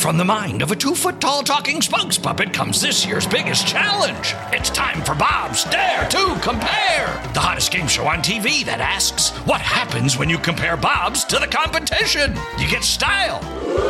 From the mind of a 2-foot-tall talking spokes puppet comes this year's biggest challenge. It's time for Bob's Dare to Compare, the hottest game show on TV that asks, what happens when you compare Bob's to the competition? You get style.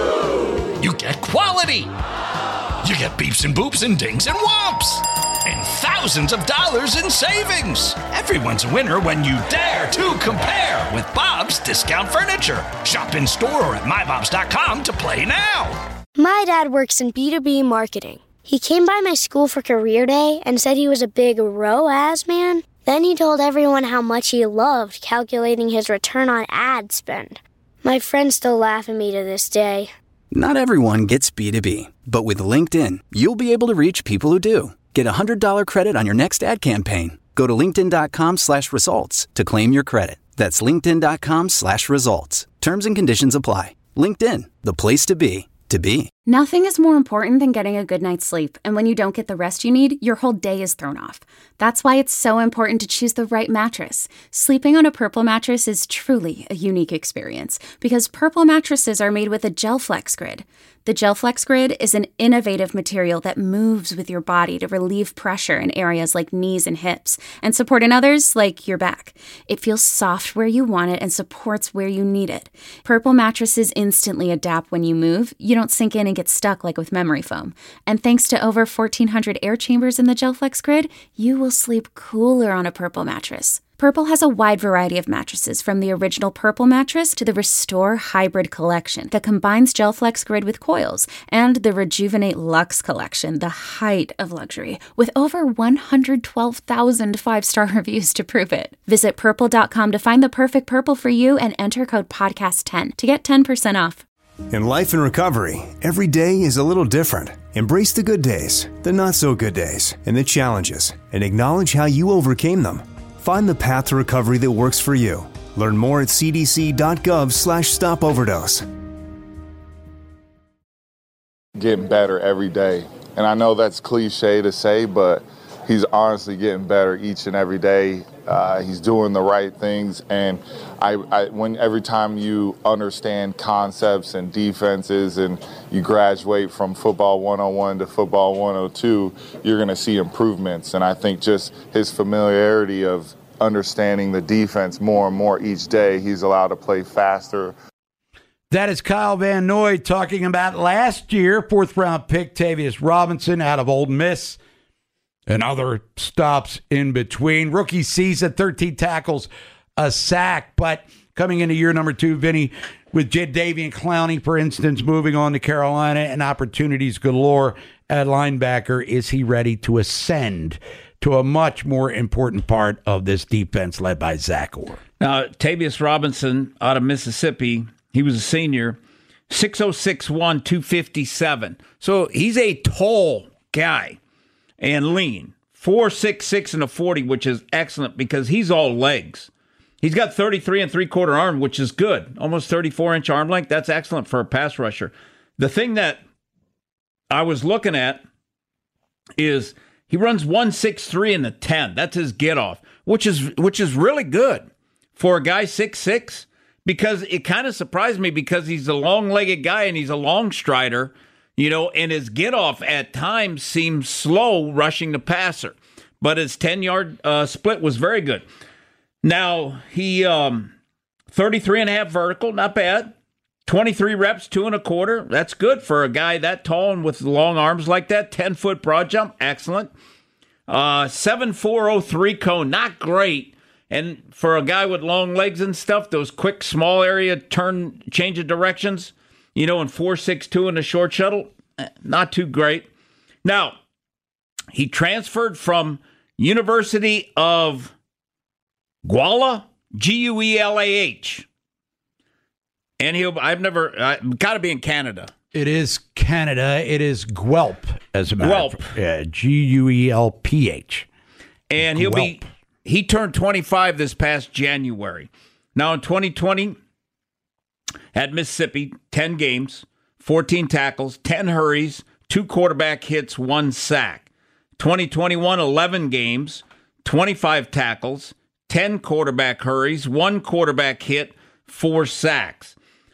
You get quality. You get beeps and boops and dings and whomps. And thousands of dollars in savings. Everyone's a winner when you dare to compare with Bob's Discount Furniture. Shop in store or at mybobs.com to play now. My dad works in B2B marketing. He came by my school for career day and said he was a big ROAS man. Then he told everyone how much he loved calculating his return on ad spend. My friends still laugh at me to this day. Not everyone gets B2B, but with LinkedIn, you'll be able to reach people who do. Get a $100 credit on your next ad campaign. Go to linkedin.com/results to claim your credit. That's linkedin.com/results. Terms and conditions apply. LinkedIn, the place to be. Nothing is more important than getting a good night's sleep, and when you don't get the rest you need, your whole day is thrown off. That's why it's so important to choose the right mattress. Sleeping on a Purple mattress is truly a unique experience, because Purple mattresses are made with a GelFlex Grid. The GelFlex Grid is an innovative material that moves with your body to relieve pressure in areas like knees and hips, and support in others like your back. It feels soft where you want it and supports where you need it. Purple mattresses instantly adapt when you move. You don't sink in and get stuck like with memory foam. And thanks to over 1,400 air chambers in the GelFlex Grid, you will sleep cooler on a Purple mattress. Purple has a wide variety of mattresses, from the original Purple mattress to the Restore Hybrid collection that combines GelFlex Grid with coils, and the Rejuvenate Luxe collection, the height of luxury, with over 112,000 5-star reviews to prove it. Visit purple.com to find the perfect Purple for you and enter code podcast10 to get 10% off. In life and recovery, every day is a little different. Embrace the good days, the not so good days, and the challenges, and acknowledge how you overcame them. Find the path to recovery that works for you. Learn more at cdc.gov/stopoverdose. Getting better every day. And I know that's cliche to say, but he's honestly getting better each and every day. He's doing the right things. And every time you understand concepts and defenses and you graduate from football 101 to football 102, you're going to see improvements. And I think just his familiarity of understanding the defense more and more each day, he's allowed to play faster. That is Kyle Van Noy talking about last year, 4th-round pick Tavius Robinson out of Ole Miss and other stops in between. Rookie season, 13 tackles, a sack. But coming into year number 2, Vinny, with Jadeveon Clowney, for instance, moving on to Carolina and opportunities galore at linebacker, is he ready to ascend to a much more important part of this defense led by Zach Orr? Now, Tavius Robinson out of Mississippi, he was a senior, 6'0", 257. So he's a tall guy and lean. 4'6" and a 40, which is excellent because he's all legs. He's got 33 3/4 arm, which is good. Almost 34-inch arm length. That's excellent for a pass rusher. The thing that I was looking at is he runs 1.63 in the 10. That's his get off, which is really good for a guy 6'6", because it kind of surprised me because he's a long-legged guy and he's a long strider, and his get off at times seems slow rushing the passer, but his 10-yard split was very good. Now, he 33.5 vertical, not bad. 23 reps, 2 1/4. That's good for a guy that tall and with long arms like that. 10-foot broad jump, excellent. 7.403 cone, not great. And for a guy with long legs and stuff, those quick, small area turn, change of directions, and 4.62 in the short shuttle, not too great. Now, he transferred from University of Guelph, Guelah, and I've got to be in Canada. It is Canada. It is Guelph, as a matter of fact. Yeah, Guelph. And he turned 25 this past January. Now in 2020, at Mississippi, 10 games, 14 tackles, 10 hurries, 2 quarterback hits, 1 sack. 2021, 11 games, 25 tackles, 10 quarterback hurries, 1 quarterback hit, 4 sacks.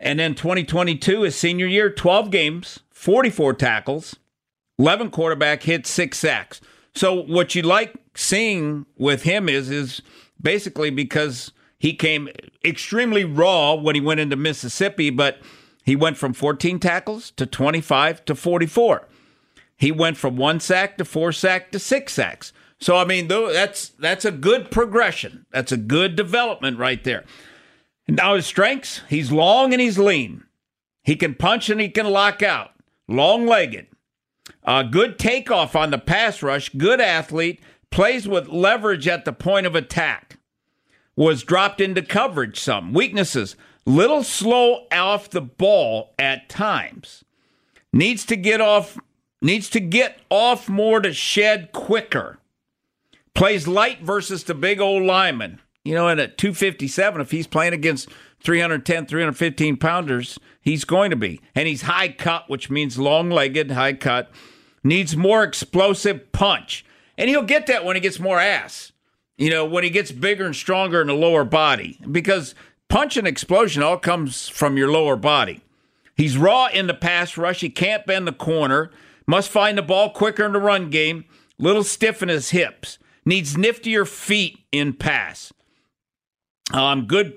And then 2022, his senior year, 12 games, 44 tackles, 11 quarterback hits, 6 sacks. So what you like seeing with him is basically because he came extremely raw when he went into Mississippi, but he went from 14 tackles to 25 to 44. He went from 1 sack to 4 sack to 6 sacks. So, I mean, that's a good progression. That's a good development right there. Now his strengths, he's long and he's lean. He can punch and he can lock out. Long-legged. Good takeoff on the pass rush. Good athlete. Plays with leverage at the point of attack. Was dropped into coverage some. Weaknesses. Little slow off the ball at times. Needs to get off more to shed quicker. Plays light versus the big old lineman. You know, and at 257, if he's playing against 310, 315 pounders, he's going to be. And he's high cut, which means long-legged, high cut. Needs more explosive punch. And he'll get that when he gets more ass. You know, when he gets bigger and stronger in the lower body. Because punch and explosion all comes from your lower body. He's raw in the pass rush. He can't bend the corner. Must find the ball quicker in the run game. Little stiff in his hips. Needs niftier feet in pass. Good.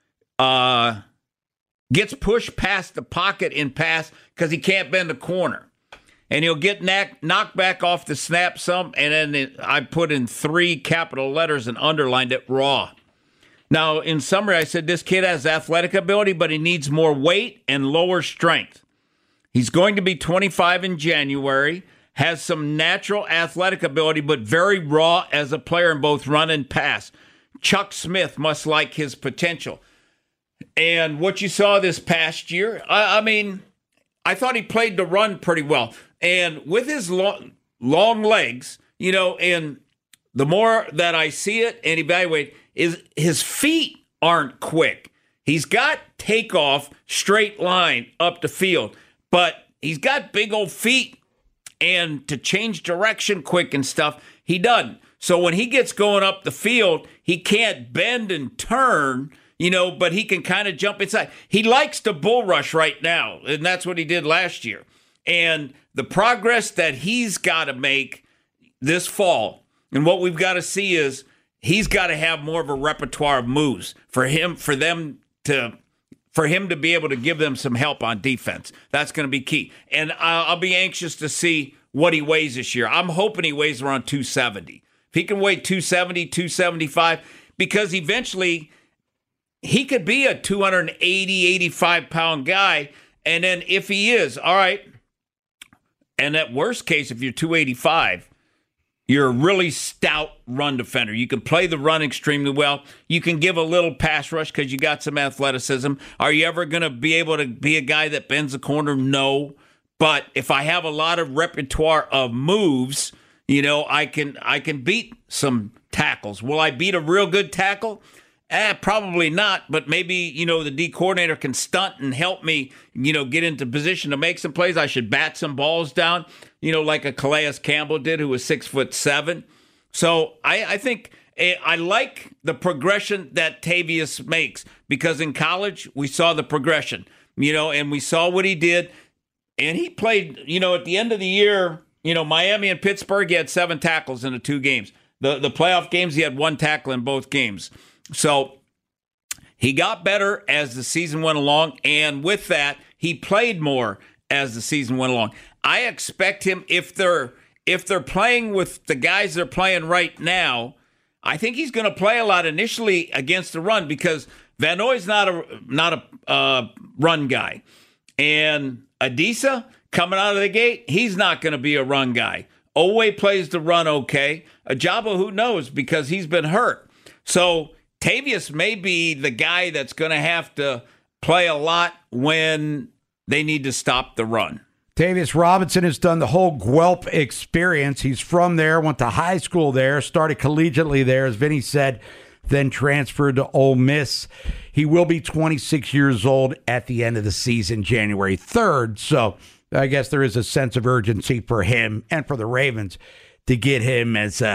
Gets pushed past the pocket in pass because he can't bend the corner. And he'll get knocked back off the snap some. And then I put in 3 capital letters and underlined it, raw. Now, in summary, I said this kid has athletic ability, but he needs more weight and lower strength. He's going to be 25 in January. Has some natural athletic ability, but very raw as a player in both run and pass. Chuck Smith must like his potential. And what you saw this past year, I mean, I thought he played the run pretty well. And with his long legs, you know, and the more that I see it and evaluate, is his feet aren't quick. He's got takeoff, straight line up the field, but he's got big old feet. And to change direction quick and stuff, he doesn't. So when he gets going up the field, he can't bend and turn, you know, but he can kind of jump inside. He likes to bull rush right now, and that's what he did last year. And the progress that he's got to make this fall, and what we've got to see is he's got to have more of a repertoire of moves for him to be able to give them some help on defense. That's going to be key. And I'll be anxious to see what he weighs this year. I'm hoping he weighs around 270. If he can weigh 270, 275, because eventually he could be a 280, 85-pound guy. And then if he is, all right, and at worst case, if you're 285, you're a really stout run defender. You can play the run extremely well. You can give a little pass rush because you got some athleticism. Are you ever going to be able to be a guy that bends the corner? No. But if I have a lot of repertoire of moves, you know, I can beat some tackles. Will I beat a real good tackle? Probably not, but maybe, you know, the D coordinator can stunt and help me, you know, get into position to make some plays. I should bat some balls down, you know, like a Calais Campbell did, who was 6'7". So I think I like the progression that Tavius makes, because in college we saw the progression, you know, and we saw what he did. And he played, you know, at the end of the year, you know, Miami and Pittsburgh, he had 7 tackles in the 2 games. The playoff games, he had 1 tackle in both games. So he got better as the season went along, and with that, he played more as the season went along. I expect him, if they're playing with the guys they're playing right now, I think he's going to play a lot initially against the run, because Van Noy's not a run guy, and Adisa coming out of the gate, he's not going to be a run guy. Owe plays the run okay. Ajabo, who knows, because he's been hurt. So Tavius may be the guy that's going to have to play a lot when they need to stop the run. Tavius Robinson has done the whole Guelph experience. He's from there, went to high school there, started collegiately there, as Vinny said, then transferred to Ole Miss. He will be 26 years old at the end of the season, January 3rd. So I guess there is a sense of urgency for him and for the Ravens to get him as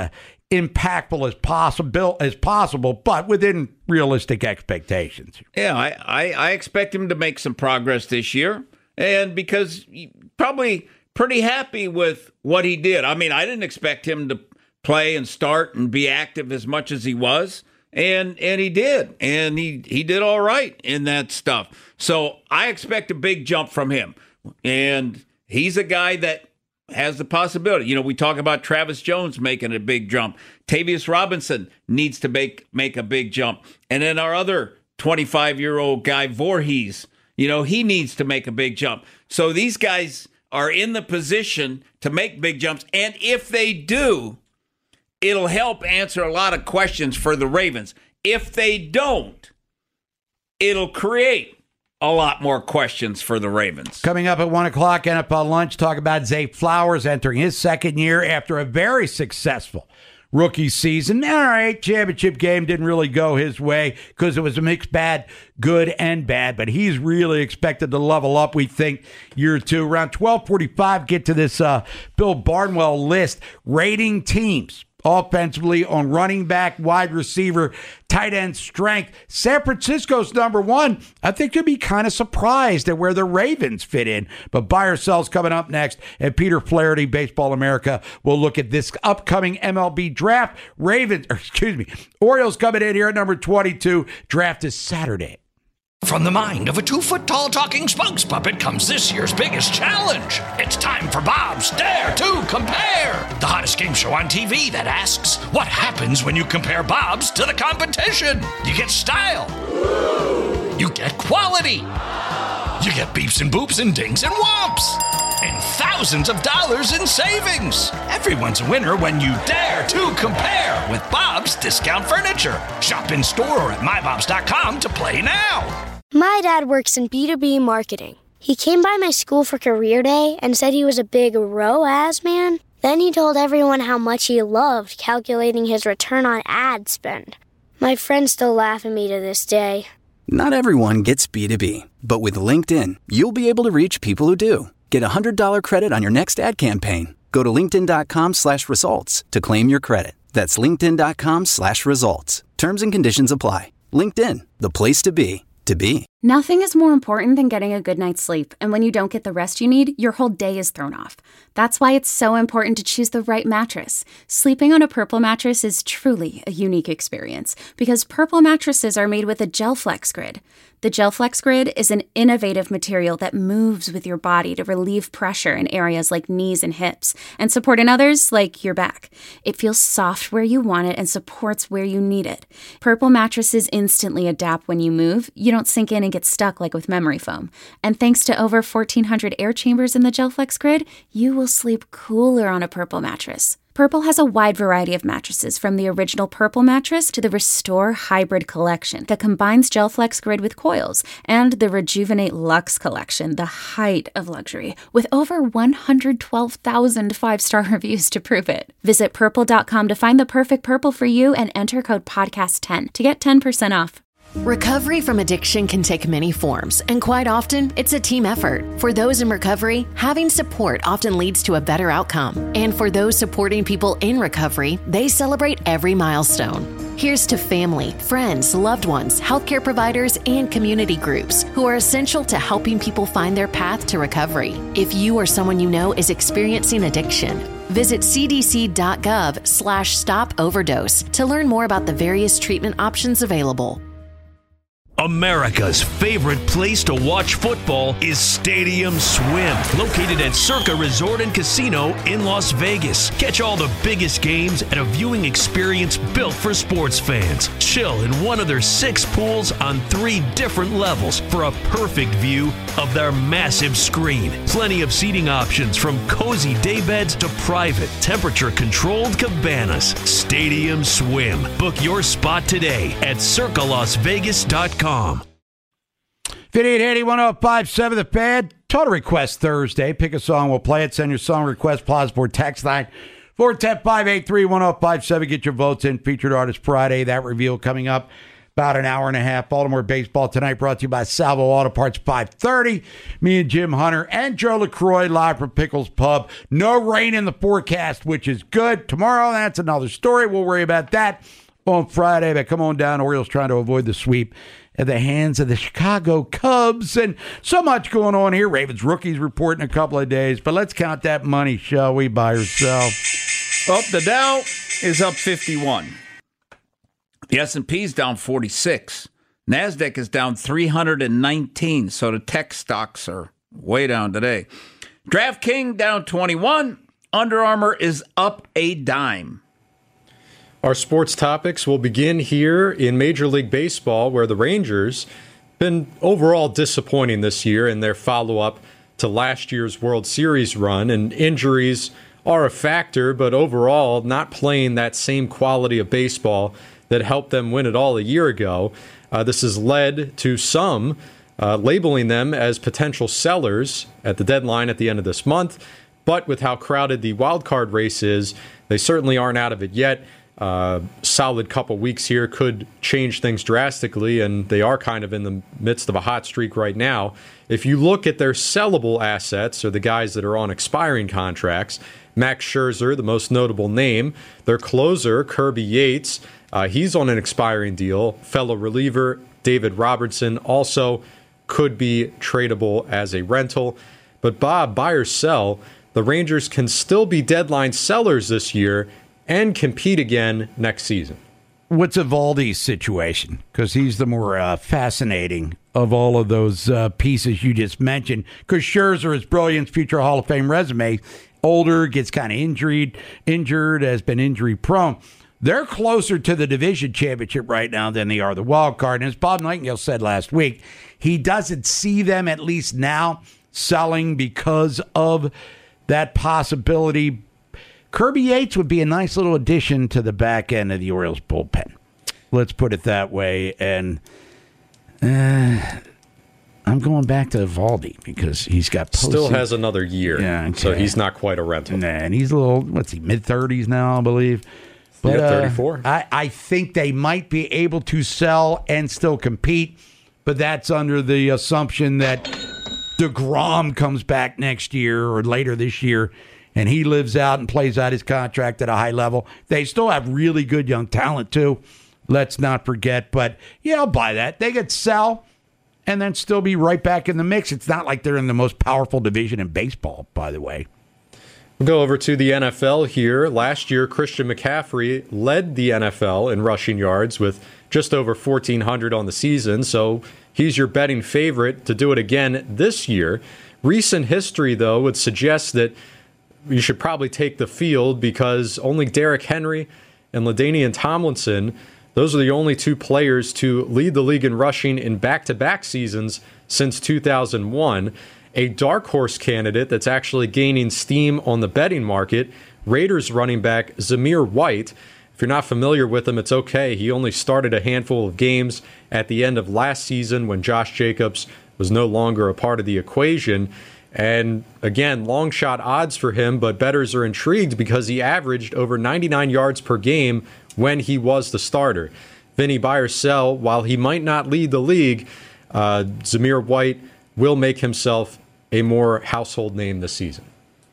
impactful as possible, but within realistic expectations. Yeah, I expect him to make some progress this year, and because probably pretty happy with what he did. I mean, I didn't expect him to play and start and be active as much as he was, and he did, and he did all right in that stuff. So I expect a big jump from him, and he's a guy that has the possibility. You know, we talk about Travis Jones making a big jump. Tavius Robinson needs to make a big jump. And then our other 25-year-old guy, Voorhees, you know, he needs to make a big jump. So these guys are in the position to make big jumps. And if they do, it'll help answer a lot of questions for the Ravens. If they don't, it'll create a lot more questions for the Ravens. Coming up at 1 o'clock, NFL Lunch, talk about Zay Flowers entering his second year after a very successful rookie season. All right, championship game didn't really go his way because it was a mixed bad, good and bad, but he's really expected to level up, we think, year two. Around 12:45, get to this Bill Barnwell list, rating teams offensively on running back, wide receiver, tight end strength. San Francisco's number one. I think you'll be kind of surprised at where the Ravens fit in. But buy or sell's coming up next. And Peter Flaherty, Baseball America, will look at this upcoming MLB draft. Orioles coming in here at number 22. Draft is Saturday. From the mind of a 2-foot-tall talking spokes puppet comes this year's biggest challenge. It's time for Bob's Dare to Compare, the hottest game show on TV that asks, what happens when you compare Bob's to the competition? You get style. You get quality. You get beeps and boops and dings and whomps. And thousands of dollars in savings. Everyone's a winner when you dare to compare with Bob's Discount Furniture. Shop in store or at mybobs.com to play now. My dad works in B2B marketing. He came by my school for career day and said he was a big ROAS man. Then he told everyone how much he loved calculating his return on ad spend. My friends still laugh at me to this day. Not everyone gets B2B, but with LinkedIn, you'll be able to reach people who do. Get a $100 credit on your next ad campaign. Go to linkedin.com/results to claim your credit. That's linkedin.com/results. Terms and conditions apply. LinkedIn, the place to be. Nothing is more important than getting a good night's sleep, and when you don't get the rest you need, your whole day is thrown off. That's why it's so important to choose the right mattress. Sleeping on a Purple mattress is truly a unique experience, because Purple mattresses are made with a GelFlex Grid. The GelFlex Grid is an innovative material that moves with your body to relieve pressure in areas like knees and hips, and support in others like your back. It feels soft where you want it and supports where you need it. Purple mattresses instantly adapt when you move. You don't sink in and get stuck like with memory foam. And thanks to over 1,400 air chambers in the GelFlex Grid, you will sleep cooler on a Purple mattress. Purple has a wide variety of mattresses, from the original Purple mattress to the Restore Hybrid collection that combines GelFlex Grid with coils, and the Rejuvenate Luxe collection, the height of luxury, with over 112,000 five-star reviews to prove it. Visit purple.com to find the perfect Purple for you and enter code podcast10 to get 10% off. Recovery from addiction can take many forms, and quite often, it's a team effort. For those in recovery, having support often leads to a better outcome. And for those supporting people in recovery, they celebrate every milestone. Here's to family, friends, loved ones, healthcare providers, and community groups who are essential to helping people find their path to recovery. If you or someone you know is experiencing addiction, visit cdc.gov/stop-overdose to learn more about the various treatment options available. America's favorite place to watch football is Stadium Swim, located at Circa Resort and Casino in Las Vegas. Catch all the biggest games at a viewing experience built for sports fans. Chill in one of their 6 pools on 3 different levels for a perfect view of their massive screen. Plenty of seating options, from cozy daybeds to private, temperature-controlled cabanas. Stadium Swim. Book your spot today at circalasvegas.com. 5880-1057 The Fan. Total Request Thursday. Pick a song, we'll play it. Send your song request, Plaza Board text line 410-583-1057. Get your votes in. Featured Artist Friday. That reveal coming up. about an hour and a half. Baltimore baseball tonight brought to you by Salvo Auto Parts, 5:30. Me and Jim Hunter and Joe LaCroix live from Pickles Pub. No rain in the forecast, which is good. Tomorrow, that's another story. We'll worry about that on Friday. But come on down. Orioles trying to avoid the sweep at the hands of the Chicago Cubs. And so much going on here. Ravens rookies report in a couple of days. But let's count that money, shall we? Buy or sell? The Dow is up 51. The S&P's down 46. NASDAQ is down 319. So the tech stocks are way down today. DraftKings down 21. Under Armour is up a dime. Our sports topics will begin here in Major League Baseball, where the Rangers been overall disappointing this year in their follow-up to last year's World Series run, and injuries are a factor, but overall not playing that same quality of baseball that helped them win it all a year ago. This has led to some labeling them as potential sellers at the deadline at the end of this month. But with how crowded the wild card race is, they certainly aren't out of it yet. Solid couple weeks here could change things drastically, and they are kind of in the midst of a hot streak right now. If you look at their sellable assets, or the guys that are on expiring contracts, Max Scherzer, the most notable name. Their closer, Kirby Yates, he's on an expiring deal. Fellow reliever David Robertson also could be tradable as a rental. But Bob, buy or sell, the Rangers can still be deadline sellers this year and compete again next season. What's Eovaldi's situation? Because he's the more fascinating of all of those pieces you just mentioned. Because Scherzer is brilliant, future Hall of Fame resume. Older, gets kind of injured, has been injury prone. They're closer to the division championship right now than they are the wild card. And as Bob Nightingale said last week, he doesn't see them, at least now, selling because of that possibility. Kirby Yates would be a nice little addition to the back end of the Orioles bullpen. Let's put it that way. And I'm going back to Eovaldi because he's got still has another year. Yeah, okay. So he's not quite a rental. Nah, and he's a little, mid-30s now, I believe. But 34. I think they might be able to sell and still compete, but that's under the assumption that DeGrom comes back next year or later this year, and he lives out and plays out his contract at a high level. They still have really good young talent, too. Let's not forget. But, yeah, I'll buy that. They could sell and then still be right back in the mix. It's not like they're in the most powerful division in baseball, by the way. We'll go over to the NFL here. Last year, Christian McCaffrey led the NFL in rushing yards with just over 1,400 on the season, so he's your betting favorite to do it again this year. Recent history, though, would suggest that you should probably take the field because only Derrick Henry and LaDainian Tomlinson, those are the only two players to lead the league in rushing in back-to-back seasons since 2001. A dark horse candidate that's actually gaining steam on the betting market, Raiders running back Zamir White. If you're not familiar with him, it's okay. He only started a handful of games at the end of last season when Josh Jacobs was no longer a part of the equation. And again, long shot odds for him, but bettors are intrigued because he averaged over 99 yards per game when he was the starter. Vinny, buy or sell, while he might not lead the league, Zamir White will make himself a more household name this season.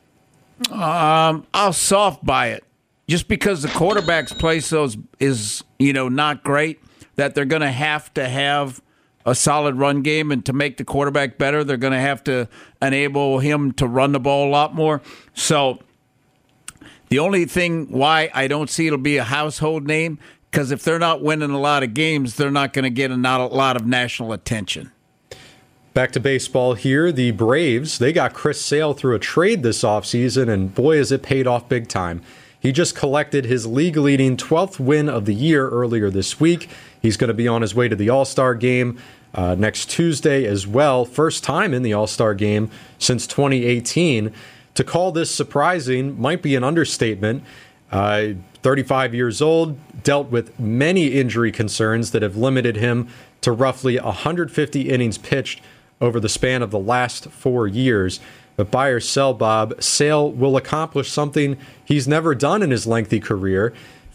I'll soft buy it. Just because the quarterback's play is not great, that they're going to have a solid run game, and to make the quarterback better, they're going to have to enable him to run the ball a lot more. So the only thing why I don't see it'll be a household name, because if they're not winning a lot of games, they're not going to get a lot of national attention. Back to baseball here. The Braves, they got Chris Sale through a trade this offseason, and boy, has it paid off big time. He just collected his league-leading 12th win of the year earlier this week. He's going to be on his way to the All-Star game next Tuesday as well. First time in the All-Star game since 2018. To call this surprising might be an understatement. 35 years old, dealt with many injury concerns that have limited him to roughly 150 innings pitched over the span of the last 4 years. But buy or sell, Bob, Sale will accomplish something he's never done in his lengthy career,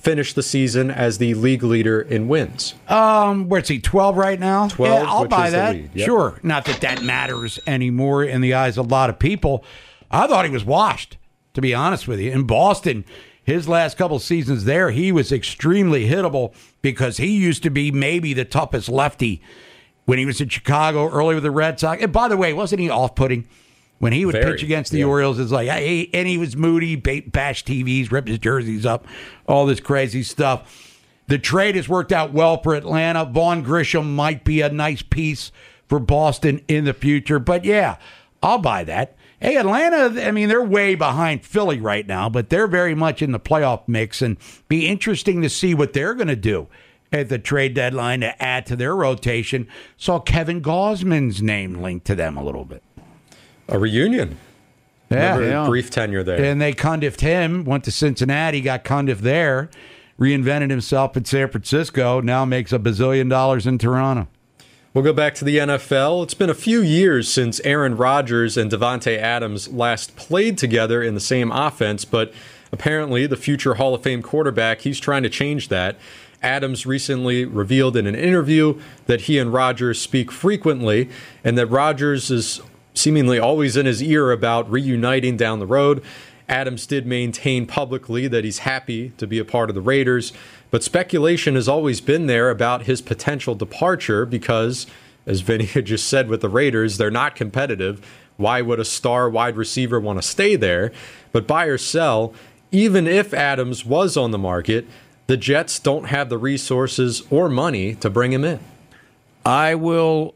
finish the season as the league leader in wins. Where's he, 12 right now? 12, yeah, I'll buy that. Yep. Sure. Not that that matters anymore in the eyes of a lot of people. I thought he was washed, to be honest with you. In Boston, his last couple seasons there, he was extremely hittable because he used to be maybe the toughest lefty when he was in Chicago early with the Red Sox. And by the way, wasn't he off-putting? When he would pitch against the Orioles, it's like, hey, and he was moody, bash TVs, rip his jerseys up, all this crazy stuff. The trade has worked out well for Atlanta. Vaughn Grisham might be a nice piece for Boston in the future. But, yeah, I'll buy that. Hey, Atlanta, I mean, they're way behind Philly right now, but they're very much in the playoff mix, and be interesting to see what they're going to do at the trade deadline to add to their rotation. Saw Kevin Gausman's name linked to them a little bit. A reunion. Yeah. Brief tenure there. And they Cundiffed him, went to Cincinnati, got Cundiffed there, reinvented himself in San Francisco, now makes $1 bazillion in Toronto. We'll go back to the NFL. It's been a few years since Aaron Rodgers and Davante Adams last played together in the same offense, but apparently the future Hall of Fame quarterback, he's trying to change that. Adams recently revealed in an interview that he and Rodgers speak frequently and that Rodgers is seemingly always in his ear about reuniting down the road. Adams did maintain publicly that he's happy to be a part of the Raiders, but speculation has always been there about his potential departure because, as Vinny had just said with the Raiders, they're not competitive. Why would a star wide receiver want to stay there? But buy or sell, even if Adams was on the market, the Jets don't have the resources or money to bring him in. I will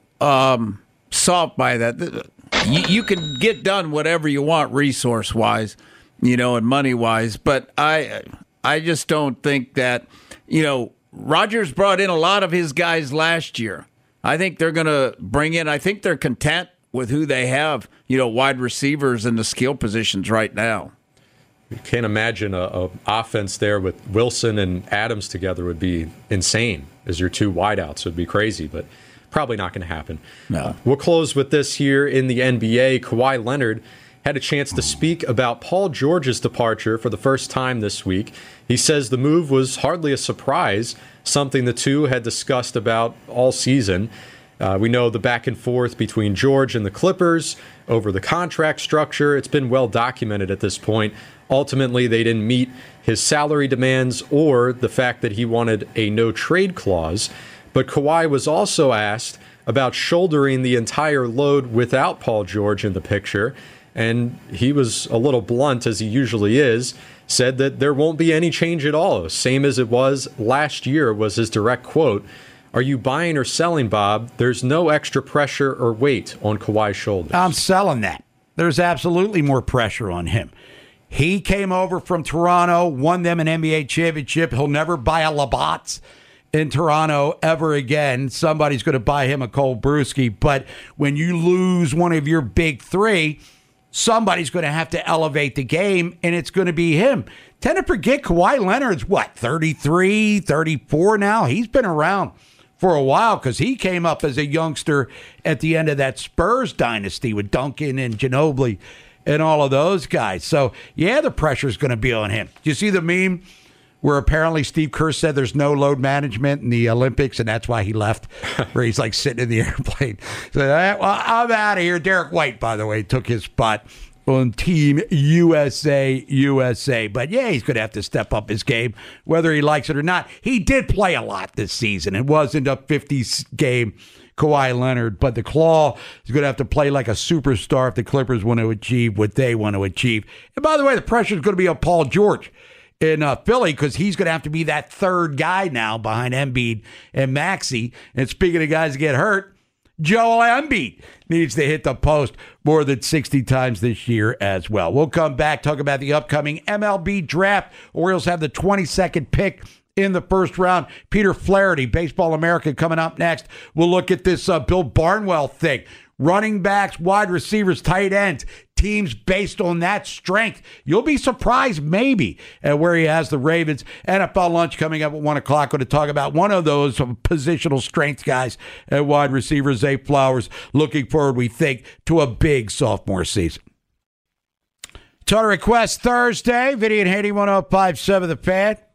soft by that. You can get done whatever you want resource-wise, and money-wise, but I just don't think that, Rodgers brought in a lot of his guys last year. I think they're going to bring in, I think they're content with who they have, wide receivers in the skill positions right now. You can't imagine a offense there with Wilson and Adams together would be insane as your two wideouts. It would be crazy, but probably not going to happen. No. We'll close with this here in the NBA. Kawhi Leonard had a chance to speak about Paul George's departure for the first time this week. He says the move was hardly a surprise, something the two had discussed about all season. We know the back and forth between George and the Clippers over the contract structure. It's been well documented at this point. Ultimately, they didn't meet his salary demands or the fact that he wanted a no-trade clause. But Kawhi was also asked about shouldering the entire load without Paul George in the picture, and he was a little blunt, as he usually is, said that there won't be any change at all, same as it was last year, was his direct quote. Are you buying or selling, Bob? There's no extra pressure or weight on Kawhi's shoulders. I'm selling that. There's absolutely more pressure on him. He came over from Toronto, won them an NBA championship. He'll never buy a Labatt's in Toronto ever again. Somebody's going to buy him a cold brewski. But when you lose one of your big three, somebody's going to have to elevate the game, and it's going to be him. Tend to forget Kawhi Leonard's, 33, 34 now? He's been around for a while because he came up as a youngster at the end of that Spurs dynasty with Duncan and Ginobili and all of those guys. So, yeah, the pressure's going to be on him. Do you see the meme where apparently Steve Kerr said there's no load management in the Olympics, and that's why he left, where he's like sitting in the airplane? So, well, I'm out of here. Derek White, by the way, took his spot on Team USA. But, yeah, he's going to have to step up his game, whether he likes it or not. He did play a lot this season. It wasn't a 50-game Kawhi Leonard, but the Claw is going to have to play like a superstar if the Clippers want to achieve what they want to achieve. And, by the way, the pressure is going to be on Paul George in Philly because he's going to have to be that third guy now behind Embiid and Maxey. And speaking of guys that get hurt, Joel Embiid needs to hit the post more than 60 times this year as well. We'll come back, talk about the upcoming MLB draft. Orioles have the 22nd pick in the first round. Peter Flaherty, Baseball America, coming up next. We'll look at this Bill Barnwell thing. Running backs, wide receivers, tight ends, teams based on that strength. You'll be surprised maybe at where he has the Ravens. NFL lunch coming up at 1 o'clock. Going to talk about one of those positional strength guys at wide receiver, Zay Flowers. Looking forward, we think, to a big sophomore season. Total Request Thursday. Vinny and Haney, 105.7 The Fan.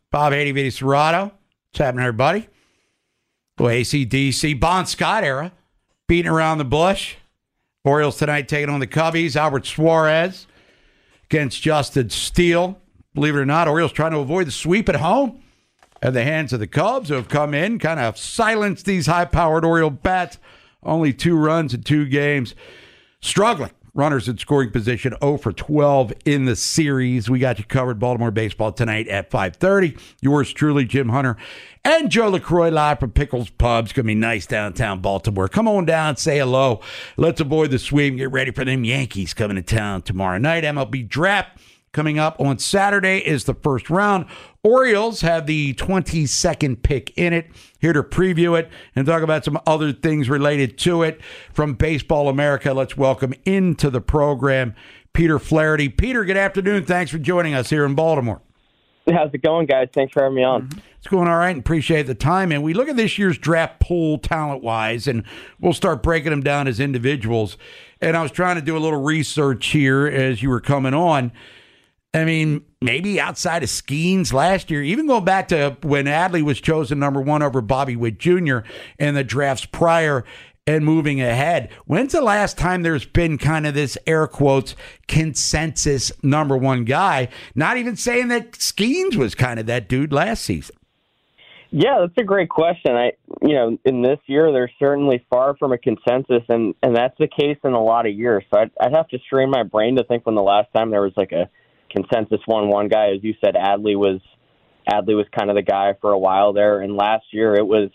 Bob Haney, Vinny Serrato. What's happening, everybody? Well, AC/DC, Bon Scott era, beating around the bush. Orioles tonight taking on the Cubbies. Albert Suarez against Justin Steele. Believe it or not, Orioles trying to avoid the sweep at home at the hands of the Cubs, who have come in, kind of silenced these high-powered Oriole bats. Only 2 runs in 2 games. Struggling. Runners in scoring position, 0 for 12 in the series. We got you covered. Baltimore baseball tonight at 5:30. Yours truly, Jim Hunter and Joe LaCroix, live from Pickles Pub. It's going to be nice downtown Baltimore. Come on down, say hello. Let's avoid the sweep and get ready for them Yankees coming to town tomorrow night. MLB Draft coming up on Saturday is the first round. Orioles have the 22nd pick in it. Here to preview it and talk about some other things related to it from Baseball America. Let's welcome into the program Peter Flaherty. Peter, good afternoon. Thanks for joining us here in Baltimore. How's it going, guys? Thanks for having me on. It's going all right, and appreciate the time. And we look at this year's draft pool talent-wise, and we'll start breaking them down as individuals. And I was trying to do a little research here as you were coming on. I mean, maybe outside of Skeens last year, even going back to when Adley was chosen number 1 over Bobby Witt Jr. in the drafts prior and moving ahead. When's the last time there's been kind of this air quotes consensus number 1 guy? Not even saying that Skeens was kind of that dude last season. Yeah, that's a great question. In this year, they're certainly far from a consensus, and that's the case in a lot of years. So I'd have to strain my brain to think when the last time there was like a consensus 1-1 guy. As you said, Adley was kind of the guy for a while there, and last year it was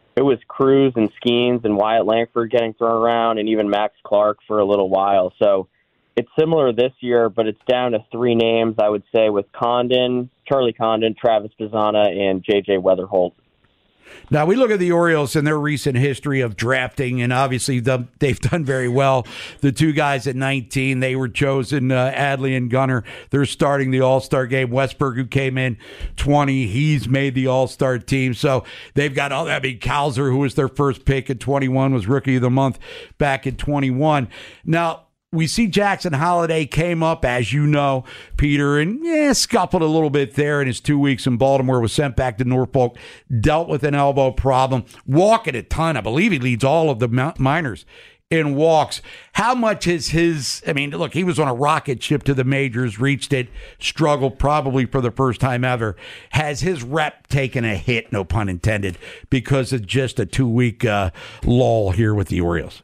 Cruz and Skeens and Wyatt Langford getting thrown around, and even Max Clark for a little while. So it's similar this year, but it's down to 3 names, I would say, with Charlie Condon, Travis Bazzana, and J.J. Weatherholt. Now, we look at the Orioles and their recent history of drafting, and obviously they've done very well. The 2 guys at 19, they were chosen, Adley and Gunnar. They're starting the All-Star game. Westberg, who came in 20, he's made the All-Star team. So they've got all that. I mean, Kalzer, who was their first pick at 21, was Rookie of the Month back in 21. Now, we see Jackson Holliday came up, as you know, Peter, and scuffled a little bit there in his 2 weeks in Baltimore, was sent back to Norfolk, dealt with an elbow problem, walking a ton. I believe he leads all of the minors in walks. How much is look, he was on a rocket ship to the majors, reached it, struggled probably for the first time ever. Has his rep taken a hit, no pun intended, because of just a 2-week lull here with the Orioles?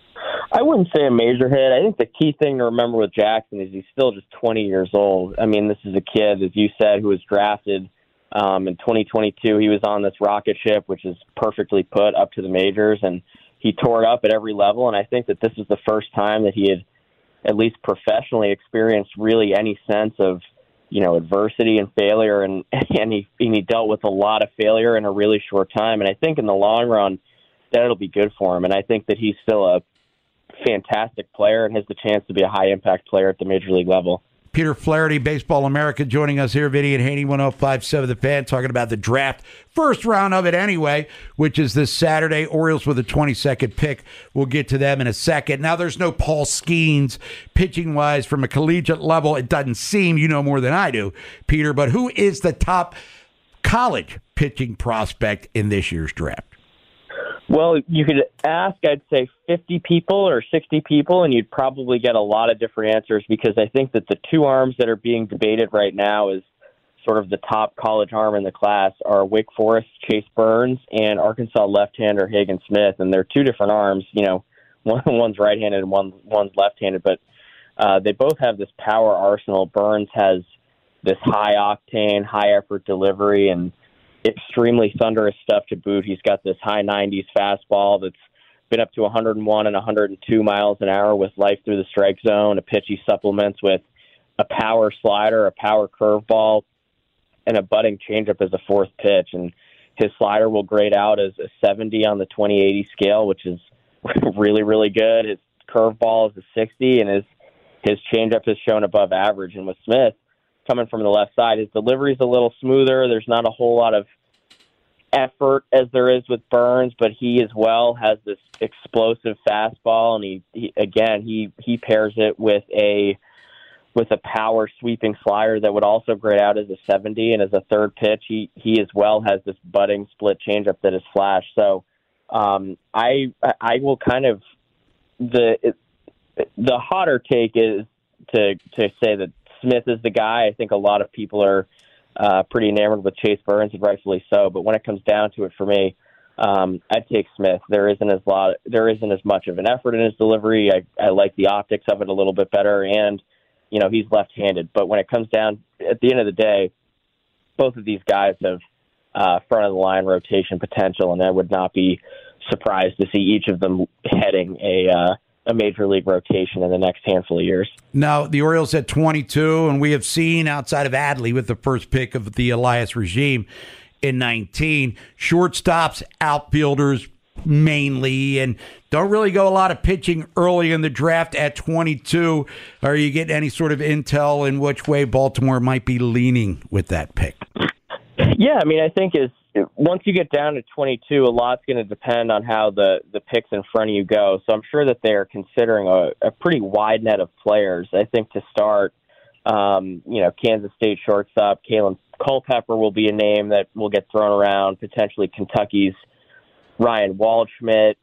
I wouldn't say a major hit. I think the key thing to remember with Jackson is he's still just 20 years old. I mean, this is a kid, as you said, who was drafted in 2022. He was on this rocket ship, which is perfectly put, up to the majors, and he tore it up at every level. And I think that this is the first time that he had, at least professionally, experienced really any sense of, adversity and failure. And he dealt with a lot of failure in a really short time. And I think in the long run, that'll be good for him. And I think that he's still a fantastic player and has the chance to be a high-impact player at the major league level. Peter Flaherty, Baseball America, joining us here. Vinny and Haney, 105.7 The Fan, talking about the draft. First round of it anyway, which is this Saturday. Orioles with a 22nd pick. We'll get to them in a second. Now, there's no Paul Skeens pitching-wise from a collegiate level. It doesn't seem, you know more than I do, Peter, but who is the top college pitching prospect in this year's draft? Well, you could ask, I'd say 50 people or 60 people, and you'd probably get a lot of different answers, because I think that the 2 arms that are being debated right now as sort of the top college arm in the class are Wake Forest Chase Burns and Arkansas left-hander Hagen Smith, and they're 2 different arms. One's right-handed and one's left-handed, but they both have this power arsenal. Burns has this high-octane, high-effort delivery, and extremely thunderous stuff to boot. He's got this high 90s fastball that's been up to 101 and 102 miles an hour with life through the strike zone, a pitch he supplements with a power slider, a power curveball, and a butting changeup as a 4th pitch. And his slider will grade out as a 70 on the 20/80 scale, which is really, really good. His curveball is a 60, and his changeup has shown above average. And with Smith, coming from the left side, his delivery is a little smoother. There's not a whole lot of effort as there is with Burns, but he as well has this explosive fastball, and he pairs it with a with a power sweeping slider that would also grade out as a 70, and as a third pitch, he as well has this budding split changeup that is flash. So I will kind of the hotter take is to say that Smith is the guy. I think a lot of people are pretty enamored with Chase Burns, and rightfully so. But when it comes down to it, for me, I'd take Smith. There isn't as much of an effort in his delivery. I like the optics of it a little bit better, and he's left-handed. But when it comes down, at the end of the day, both of these guys have front-of-the-line rotation potential, and I would not be surprised to see each of them heading a major league rotation in the next handful of years. Now, the Orioles at 22, and we have seen outside of Adley with the first pick of the Elias regime in 19, shortstops, outfielders mainly, and don't really go a lot of pitching early in the draft at 22. Are you getting any sort of intel in which way Baltimore might be leaning with that pick? Yeah, I mean, I think once you get down to 22, a lot's going to depend on how the picks in front of you go. So I'm sure that they're considering a pretty wide net of players. I think to start, Kansas State shortstop Kalen Culpepper will be a name that will get thrown around, potentially Kentucky's Ryan Waldschmidt.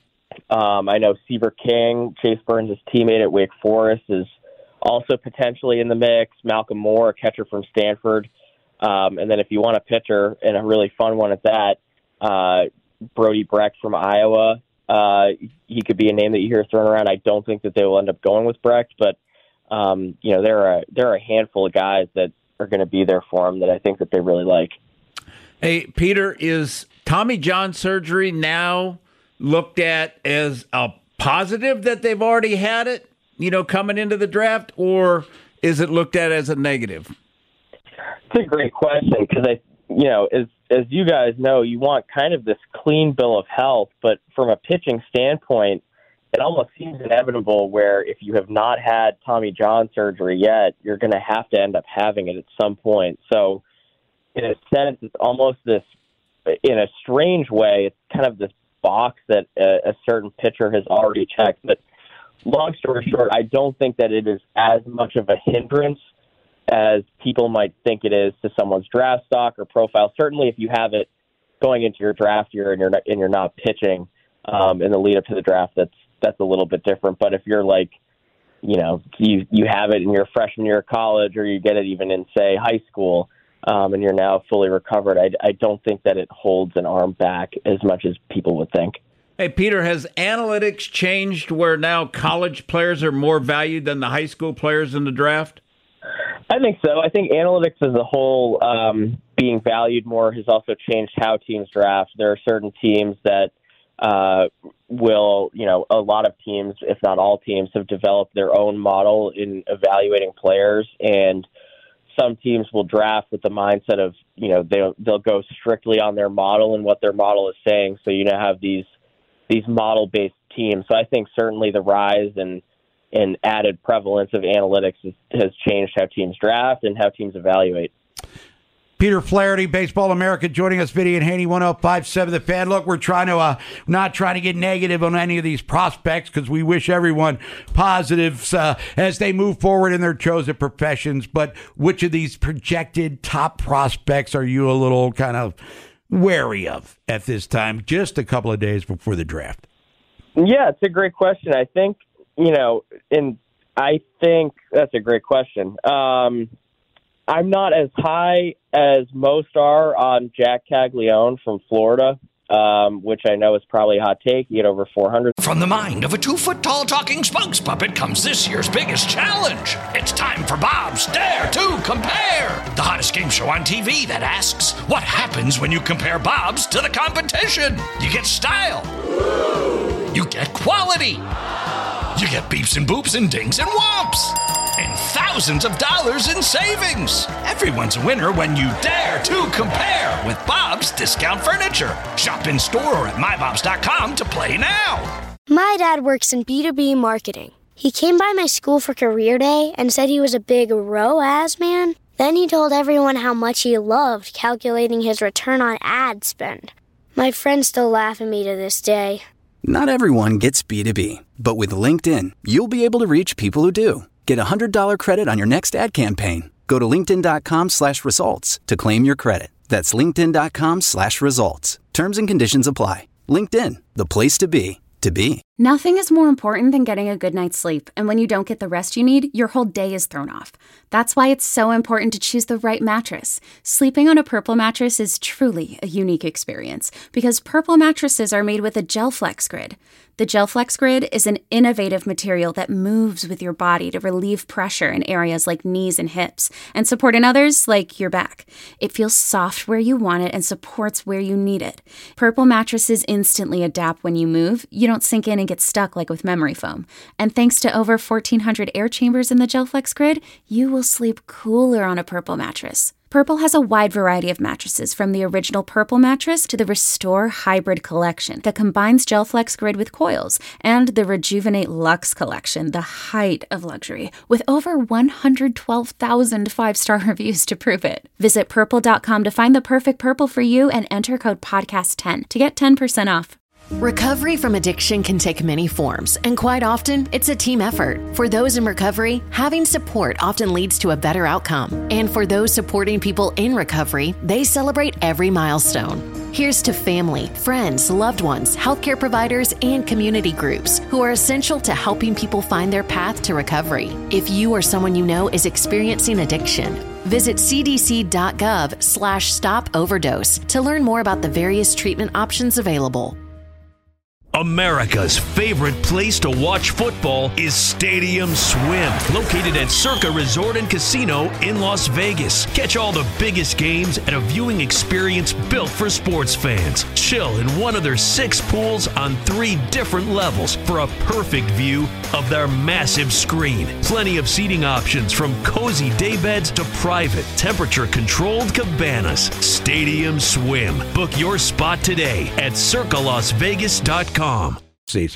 I know Seaver King, Chase Burns' teammate at Wake Forest, is also potentially in the mix. Malcolm Moore, a catcher from Stanford. And then if you want a pitcher, and a really fun one at that, Brody Brecht from Iowa. He could be a name that you hear thrown around. I don't think that they will end up going with Brecht, but there are a handful of guys that are going to be there for him that I think that they really like. Hey, Peter, is Tommy John surgery now looked at as a positive that they've already had it, coming into the draft, or is it looked at as a negative? It's a great question because as you guys know, you want kind of this clean bill of health, but from a pitching standpoint, it almost seems inevitable where if you have not had Tommy John surgery yet, you're going to have to end up having it at some point. So in a sense, it's almost this, in a strange way, it's kind of this box that a certain pitcher has already checked. But long story short, I don't think that it is as much of a hindrance as people might think it is to someone's draft stock or profile. Certainly if you have it going into your draft year and you're not pitching in the lead up to the draft, that's a little bit different. But if you're like, you have it in your freshman year of college, or you get it even in, say, high school, and you're now fully recovered, I don't think that it holds an arm back as much as people would think. Hey, Peter, has analytics changed where now college players are more valued than the high school players in the draft? I think so. I think analytics as a whole being valued more has also changed how teams draft. There are certain teams that will, a lot of teams, if not all teams, have developed their own model in evaluating players, and some teams will draft with the mindset of, they'll go strictly on their model and what their model is saying. So have these model-based teams. So I think certainly the rise and added prevalence of analytics has changed how teams draft and how teams evaluate. Peter Flaherty, Baseball America, joining us, Vinny and Haney, 105.7 The Fan. Look, we're trying to not trying to get negative on any of these prospects because we wish everyone positives as they move forward in their chosen professions. But which of these projected top prospects are you a little kind of wary of at this time, just a couple of days before the draft? Yeah, it's a great question. I think, I think that's a great question. I'm not as high as most are on Jack Caglione from Florida, which I know is probably a hot take. He had over 400. From the mind of a 2-foot-tall talking spokes puppet comes this year's biggest challenge. It's time for Bob's Dare to Compare, the hottest game show on TV that asks, what happens when you compare Bob's to the competition? You get style. You get quality. You get beeps and boops and dings and whomps. And thousands of dollars in savings. Everyone's a winner when you dare to compare with Bob's Discount Furniture. Shop in store or at mybobs.com to play now. My dad works in B2B marketing. He came by my school for career day and said he was a big ROAS man. Then he told everyone how much he loved calculating his return on ad spend. My friends still laugh at me to this day. Not everyone gets B2B, but with LinkedIn, you'll be able to reach people who do. Get a $100 credit on your next ad campaign. Go to linkedin.com/results to claim your credit. That's linkedin.com/results. Terms and conditions apply. LinkedIn, the place to be, to be. Nothing is more important than getting a good night's sleep, and when you don't get the rest you need, your whole day is thrown off. That's why it's so important to choose the right mattress. Sleeping on a Purple mattress is truly a unique experience because Purple mattresses are made with a GelFlex Grid. The GelFlex Grid is an innovative material that moves with your body to relieve pressure in areas like knees and hips and support in others like your back. It feels soft where you want it and supports where you need it. Purple mattresses instantly adapt when you move. You don't sink in and get stuck like with memory foam. And thanks to over 1,400 air chambers in the GelFlex Grid, you will sleep cooler on a Purple mattress. Purple has a wide variety of mattresses, from the original Purple mattress to the Restore Hybrid collection that combines GelFlex Grid with coils, and the Rejuvenate Luxe collection, the height of luxury, with over 112,000 five-star reviews to prove it. Visit purple.com to find the perfect Purple for you and enter code podcast10 to get 10% off. Recovery from addiction can take many forms, and quite often, it's a team effort. For those in recovery, having support often leads to a better outcome. And for those supporting people in recovery, they celebrate every milestone. Here's to family, friends, loved ones, healthcare providers, and community groups who are essential to helping people find their path to recovery. If you or someone you know is experiencing addiction, visit cdc.gov/stop-overdose to learn more about the various treatment options available. America's favorite place to watch football is Stadium Swim, located at Circa Resort and Casino in Las Vegas. Catch all the biggest games at a viewing experience built for sports fans. Chill in one of their 6 pools on 3 different levels for a perfect view of their massive screen. Plenty of seating options, from cozy daybeds to private, temperature-controlled cabanas. Stadium Swim. Book your spot today at circalasvegas.com. Season.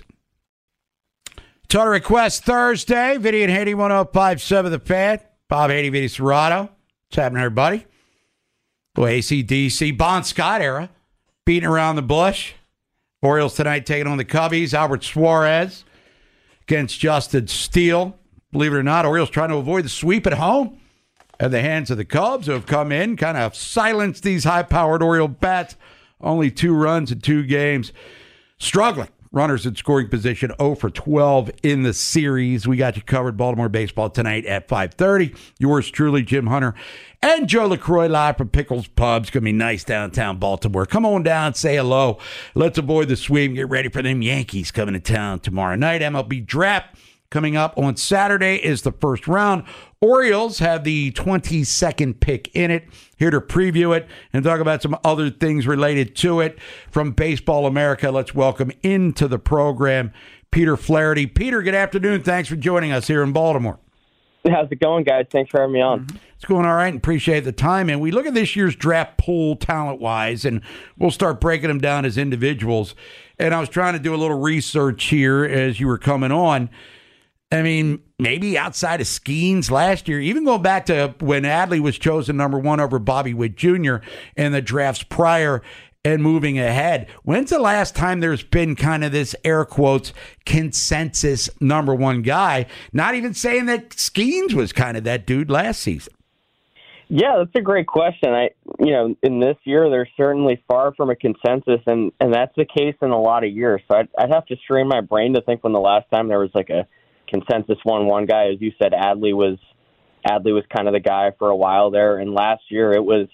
Total Request Thursday. Vinny and Haney, 105.7 The Fan. Bob Haney, Vinny Serrato. What's happening, everybody? Well, AC/DC, Bon Scott era. Beating around the bush. Orioles tonight taking on the Cubbies. Albert Suarez against Justin Steele. Believe it or not, Orioles trying to avoid the sweep at home at the hands of the Cubs, who have come in, kind of silenced these high-powered Oriole bats. Only 2 runs in 2 games. Struggling. Runners in scoring position, 0 for 12 in the series. We got you covered. Baltimore baseball tonight at 5:30. Yours truly, Jim Hunter and Joe LaCroix, live from Pickles Pub. It's going to be nice downtown Baltimore. Come on down, say hello. Let's avoid the sweep and get ready for them Yankees coming to town tomorrow night. MLB Draft coming up on Saturday is the first round. Orioles have the 22nd pick in it. Here to preview it and talk about some other things related to it from Baseball America. Let's welcome into the program Peter Flaherty. Peter, good afternoon. Thanks for joining us here in Baltimore. How's it going, guys? Thanks for having me on. It's going all right, and appreciate the time. And we look at this year's draft pool talent-wise, and we'll start breaking them down as individuals. And I was trying to do a little research here as you were coming on. I mean, maybe outside of Skeens last year, even going back to when Adley was chosen number 1 over Bobby Witt Jr. in the drafts prior and moving ahead. When's the last time there's been kind of this air quotes consensus number 1 guy? Not even saying that Skeens was kind of that dude last season. Yeah, that's a great question. In this year, they're certainly far from a consensus, and that's the case in a lot of years. So I'd have to strain my brain to think when the last time there was like a consensus 1-1 guy. As you said, Adley was kind of the guy for a while there, and last year it was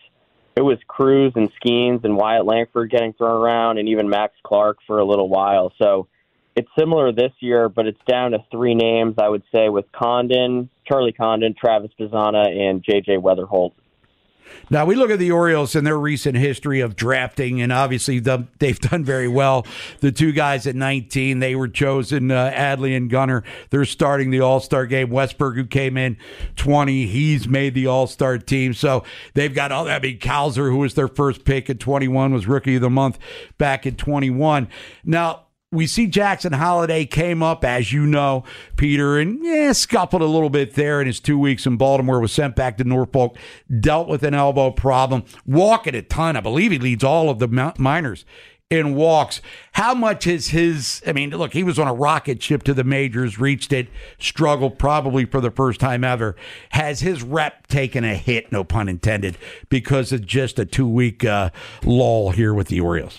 Cruz and Skeens and Wyatt Langford getting thrown around, and even Max Clark for a little while. So it's similar this year, but it's down to 3 names, I would say, with Condon, Charlie Condon, Travis Bazzana, and J.J. Weatherholt. Now, we look at the Orioles and their recent history of drafting, and obviously they've done very well. The 2 guys at 19, they were chosen, Adley and Gunnar. They're starting the All-Star game. Westberg, who came in 20, he's made the All-Star team. So they've got all that. I mean, Cowser, who was their first pick at 21, was Rookie of the Month back in 21. Now, we see Jackson Holliday came up, as you know, Peter, and scuffled a little bit there in his 2 weeks in Baltimore, was sent back to Norfolk, dealt with an elbow problem, walking a ton. I believe he leads all of the minors in walks. How much is his, I mean, look, he was on a rocket ship to the majors, reached it, struggled probably for the first time ever. Has his rep taken a hit, no pun intended, because of just a 2-week lull here with the Orioles?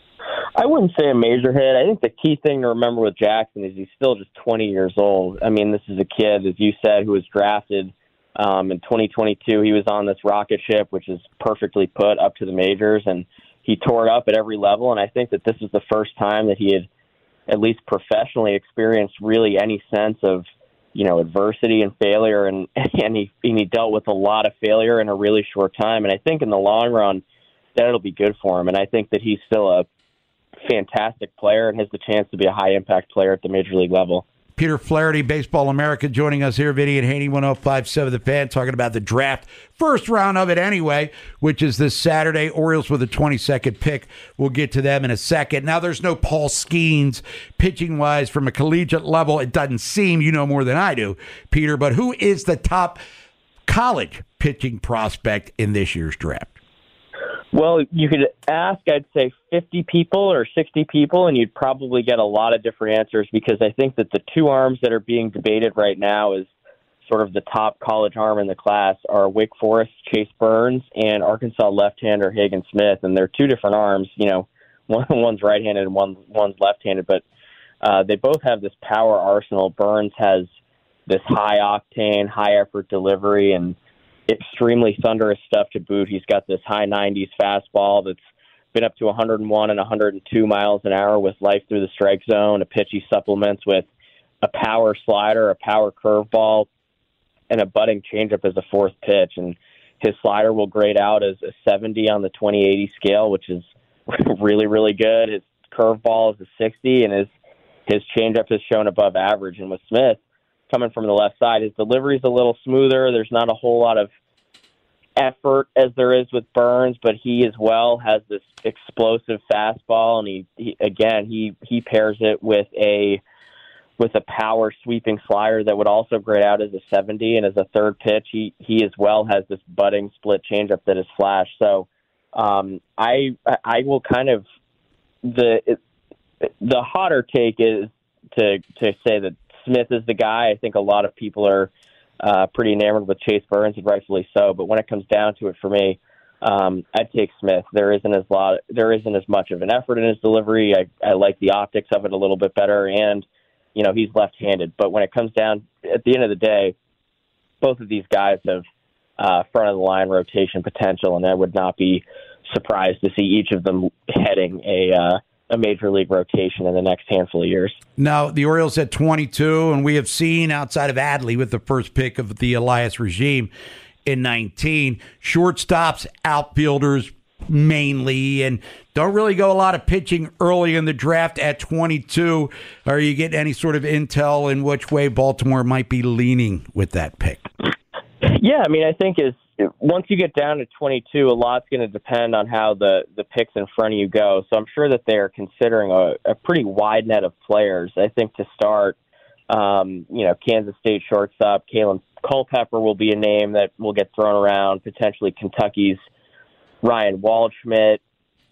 I wouldn't say a major hit. I think the key thing to remember with Jackson is he's still just 20 years old. I mean, this is a kid, as you said, who was drafted in 2022. He was on this rocket ship, which is perfectly put, up to the majors, and he tore it up at every level. And I think that this is the first time that he had, at least professionally, experienced really any sense of, adversity and failure. And he dealt with a lot of failure in a really short time. And I think in the long run, that it'll be good for him. And I think that he's still a fantastic player and has the chance to be a high-impact player at the major league level. Peter Flaherty, Baseball America, joining us here, Vinny and Haney, 105.7 The Fan, talking about the draft. First round of it anyway, which is this Saturday. Orioles with a 22nd pick. We'll get to them in a second. Now, there's no Paul Skeens pitching-wise from a collegiate level. It doesn't seem, you know more than I do, Peter, but who is the top college pitching prospect in this year's draft? Well, you could ask, I'd say 50 people or 60 people, and you'd probably get a lot of different answers, because I think that the two arms that are being debated right now as sort of the top college arm in the class are Wake Forest Chase Burns and Arkansas left-hander Hagen Smith, and they're two different arms. One's right-handed and one's left-handed, but they both have this power arsenal. Burns has this high-octane, high-effort delivery and extremely thunderous stuff to boot. He's got this high 90s fastball that's been up to 101 and 102 miles an hour with life through the strike zone, a pitch he supplements with a power slider, a power curveball, and a butting changeup as a fourth pitch. And his slider will grade out as a 70 on the 20/80 scale, which is really, really good. His curveball is a 60, and his changeup has shown above average. And with Smith, coming from the left side, his delivery is a little smoother. There's not a whole lot of effort as there is with Burns, but he as well has this explosive fastball, and he pairs it with a power sweeping slider that would also grade out as a 70, and as a third pitch, he as well has this butting split changeup that is flash. So I will kind of the hotter take is to say that Smith is the guy. I think a lot of people are pretty enamored with Chase Burns, and rightfully so. But when it comes down to it, for me, I'd take Smith. There isn't as much of an effort in his delivery. I like the optics of it a little bit better, and he's left-handed. But when it comes down, at the end of the day, both of these guys have front of the line rotation potential, and I would not be surprised to see each of them heading a major league rotation in the next handful of years. Now, the Orioles at 22, and we have seen outside of Adley with the first pick of the Elias regime in 19, shortstops, outfielders mainly, and don't really go a lot of pitching early in the draft at 22. Are you getting any sort of intel in which way Baltimore might be leaning with that pick? Yeah, I mean, I think once you get down to 22, a lot's going to depend on how the picks in front of you go. So I'm sure that they are considering a pretty wide net of players. I think to start, Kansas State shortstop Kalen Culpepper will be a name that will get thrown around, potentially Kentucky's Ryan Waldschmidt.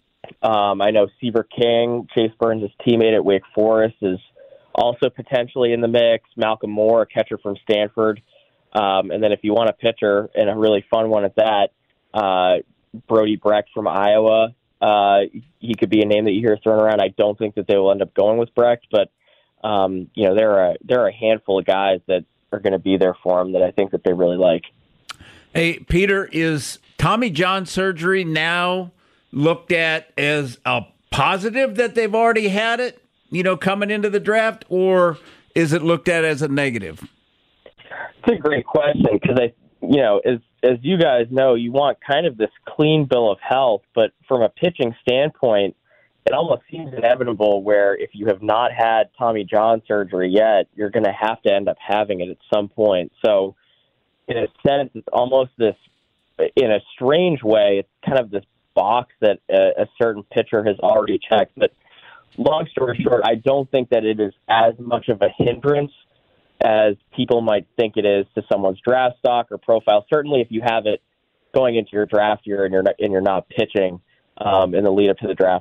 I know Seaver King, Chase Burns' teammate at Wake Forest, is also potentially in the mix. Malcolm Moore, a catcher from Stanford. And then if you want a pitcher, and a really fun one at that, Brody Brecht from Iowa, he could be a name that you hear thrown around. I don't think that they will end up going with Brecht, but there are a handful of guys that are going to be there for him that I think that they really like. Hey, Peter, is Tommy John surgery now looked at as a positive that they've already had it, coming into the draft, or is it looked at as a negative? It's a great question, because as you guys know, you want kind of this clean bill of health, but from a pitching standpoint, it almost seems inevitable where if you have not had Tommy John surgery yet, you're going to have to end up having it at some point. So in a sense, it's almost this, in a strange way, it's kind of this box that a certain pitcher has already checked. But long story short, I don't think that it is as much of a hindrance as people might think it is to someone's draft stock or profile. Certainly if you have it going into your draft year and you're not pitching in the lead up to the draft,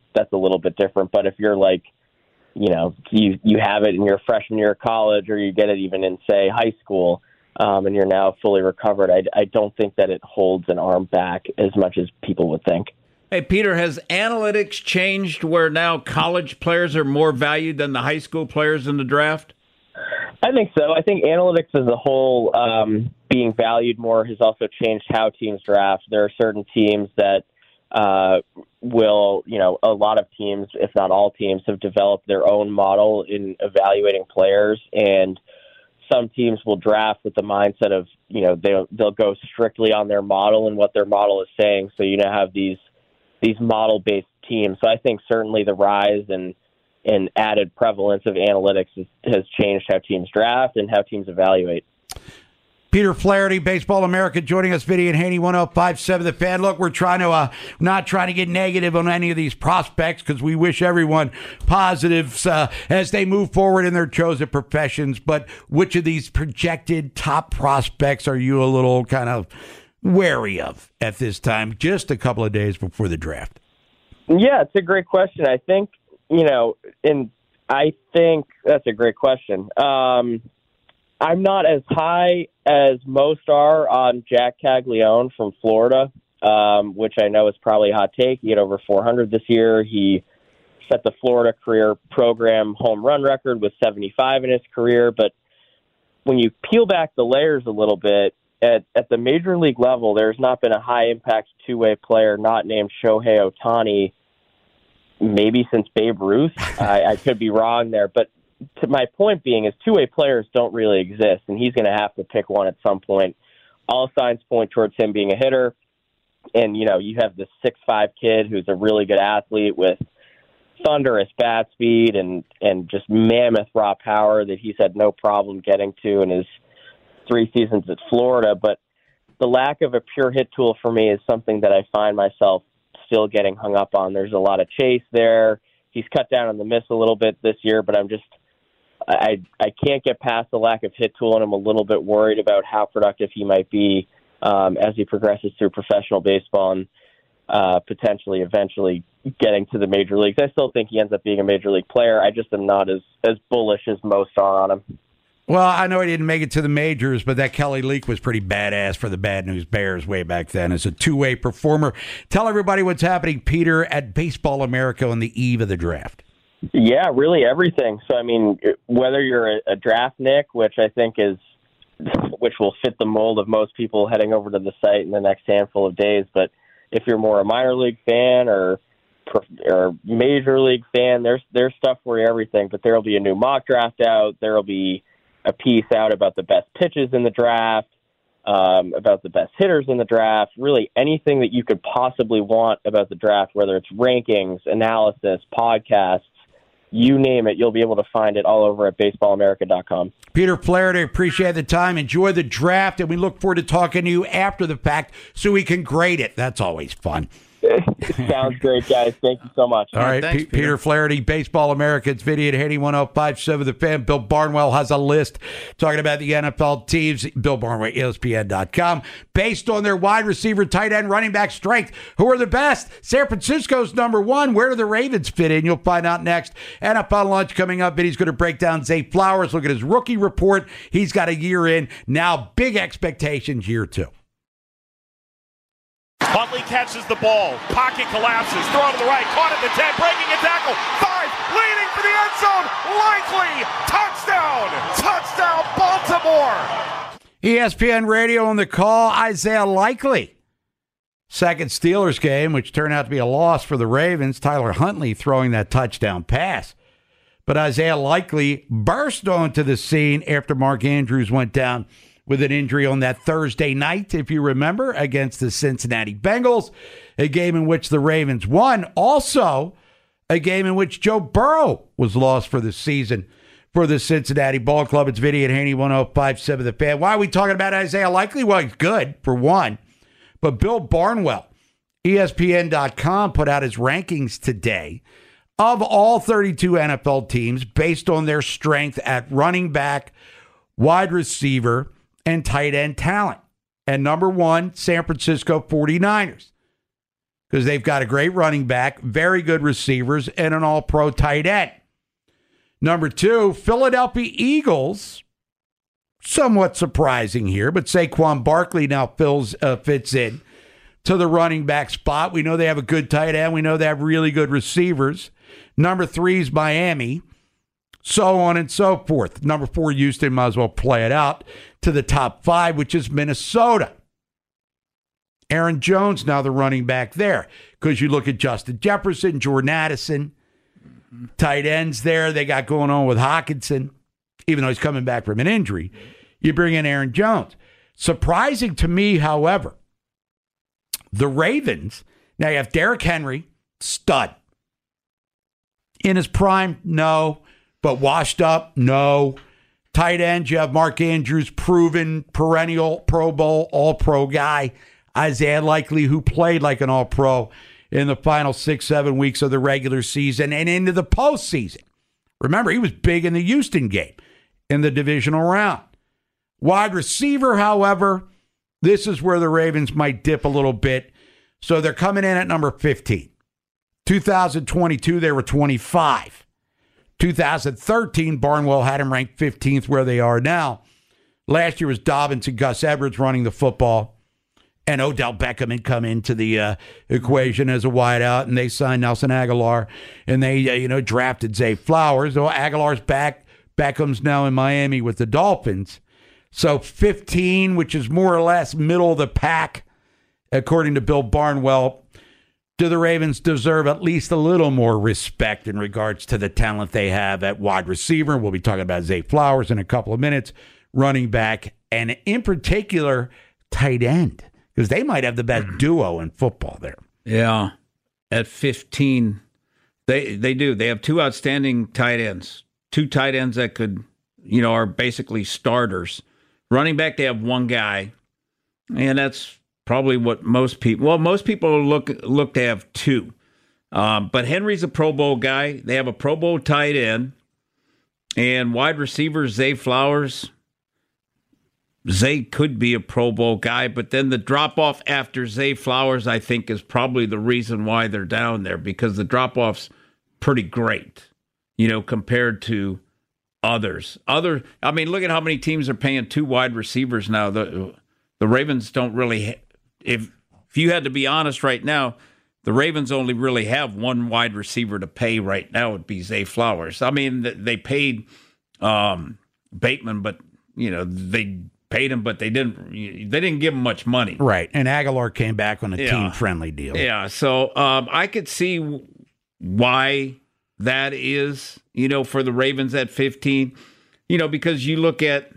that's a little bit different. But if you're like, you have it in your freshman year of college, or you get it even in, say, high school, and you're now fully recovered, I don't think that it holds an arm back as much as people would think. Hey, Peter, has analytics changed where now college players are more valued than the high school players in the draft? I think so. I think analytics as a whole being valued more has also changed how teams draft. There are certain teams that will, a lot of teams, if not all teams, have developed their own model in evaluating players, and some teams will draft with the mindset of, they'll go strictly on their model and what their model is saying. So have these model-based teams. So I think certainly the rise and added prevalence of analytics has changed how teams draft and how teams evaluate. Peter Flaherty, Baseball America, joining us, Vinny and Haney, 105.7 The Fan. Look, we're trying to not trying to get negative on any of these prospects, because we wish everyone positives as they move forward in their chosen professions. But which of these projected top prospects are you a little kind of wary of at this time, just a couple of days before the draft? Yeah, it's a great question. I think, I think that's a great question. I'm not as high as most are on Jack Caglione from Florida, which I know is probably a hot take. He had over 400 this year. He set the Florida career program home run record with 75 in his career. But when you peel back the layers a little bit, at the major league level, there's not been a high-impact two-way player not named Shohei Ohtani maybe since Babe Ruth. I could be wrong there, but to my point being is two-way players don't really exist, and he's going to have to pick one at some point. All signs point towards him being a hitter, and, you have this 6'5" kid who's a really good athlete with thunderous bat speed and just mammoth raw power that he's had no problem getting to in his 3 seasons at Florida. But the lack of a pure hit tool for me is something that I find myself still getting hung up on. There's a lot of chase there. He's cut down on the miss a little bit this year, but I can't get past the lack of hit tool, and I'm a little bit worried about how productive he might be as he progresses through professional baseball and potentially eventually getting to the major leagues. I still think he ends up being a major league player. I just am not as bullish as most are on him. Well, I know he didn't make it to the majors, but that Kelly Leak was pretty badass for the Bad News Bears way back then as a two-way performer. Tell everybody what's happening, Peter, at Baseball America on the eve of the draft. Yeah, really everything. So, whether you're a draft Nick, which I think which will fit the mold of most people heading over to the site in the next handful of days, but if you're more a minor league fan or major league fan, there's stuff for everything. But there'll be a new mock draft out. There'll be a piece out about the best pitches in the draft, about the best hitters in the draft, really anything that you could possibly want about the draft, whether it's rankings, analysis, podcasts, you name it, you'll be able to find it all over at baseballamerica.com. Peter Flaherty, appreciate the time. Enjoy the draft, and we look forward to talking to you after the fact so we can grade it. That's always fun. Sounds great, guys. Thank you so much. All right, thanks, Peter Flaherty, Baseball America. It's Vinny and Haney, 105.7 The Fan. Bill Barnwell has a list talking about the NFL teams. Bill Barnwell, ESPN.com. Based on their wide receiver, tight end, running back strength, who are the best? San Francisco's number one. Where do the Ravens fit in? You'll find out next. NFL Lunch coming up. Vinny's going to break down Zay Flowers. Look at his rookie report. He's got a year in. Now, big expectations year 2. Huntley catches the ball. Pocket collapses. Throw to the right. Caught at the 10. Breaking a tackle. 5. Leading for the end zone. Likely. Touchdown. Touchdown, Baltimore. ESPN Radio on the call. Isaiah Likely. Second Steelers game, which turned out to be a loss for the Ravens. Tyler Huntley throwing that touchdown pass. But Isaiah Likely burst onto the scene after Mark Andrews went down with an injury on that Thursday night, if you remember, against the Cincinnati Bengals, a game in which the Ravens won. Also, a game in which Joe Burrow was lost for the season for the Cincinnati Ball Club. It's Vinny and Haney, 105.7 The Fan. Why are we talking about Isaiah Likely? Well, he's good, for one. But Bill Barnwell, ESPN.com, put out his rankings today of all 32 NFL teams based on their strength at running back, wide receiver, and tight end talent. And number one, San Francisco 49ers. because they've got a great running back, very good receivers, and an all-pro tight end. Number 2, Philadelphia Eagles. Somewhat surprising here, but Saquon Barkley now fits in to the running back spot. We know they have a good tight end. We know they have really good receivers. Number 3 is Miami, so on and so forth. Number 4, Houston, might as well play it out to the top 5, which is Minnesota. Aaron Jones now the running back there, because you look at Justin Jefferson, Jordan Addison, tight ends there they got going on with Hockenson, even though he's coming back from an injury. You bring in Aaron Jones. Surprising to me, however, the Ravens, now you have Derrick Henry, stud. In his prime, no. But washed up, no. Tight end, you have Mark Andrews, proven, perennial Pro Bowl, all-pro guy. Isaiah Likely, who played like an all-pro in the final 6-7 weeks of the regular season and into the postseason. Remember, he was big in the Houston game in the divisional round. Wide receiver, however, this is where the Ravens might dip a little bit. So they're coming in at number 15. 2022, they were 25. 2013, Barnwell had him ranked 15th where they are now. Last year was Dobbins and Gus Edwards running the football. And Odell Beckham had come into the equation as a wideout, and they signed Nelson Aguilar, and they drafted Zay Flowers. So Aguilar's back. Beckham's now in Miami with the Dolphins. So 15, which is more or less middle of the pack, according to Bill Barnwell. Do the Ravens deserve at least a little more respect in regards to the talent they have at wide receiver? We'll be talking about Zay Flowers in a couple of minutes, running back, and in particular, tight end, because they might have the best duo in football there. Yeah, at 15, they do. They have 2 outstanding tight ends, 2 tight ends that could, are basically starters. Running back, they have 1 guy, and that's probably what most people look to have 2. But Henry's a Pro Bowl guy. They have a Pro Bowl tight end, and wide receivers, Zay Flowers. Zay could be a Pro Bowl guy, but then the drop-off after Zay Flowers, I think, is probably the reason why they're down there, because the drop-off's pretty great, compared to others. Look at how many teams are paying 2 wide receivers now. The Ravens don't really, if you had to be honest right now, the Ravens only really have 1 wide receiver to pay right now. It'd be Zay Flowers. They paid Bateman, but they paid him, but they didn't give him much money. Right, and Aguilar came back on a team-friendly deal. Yeah, so I could see why that is, for the Ravens at 15, because you look at,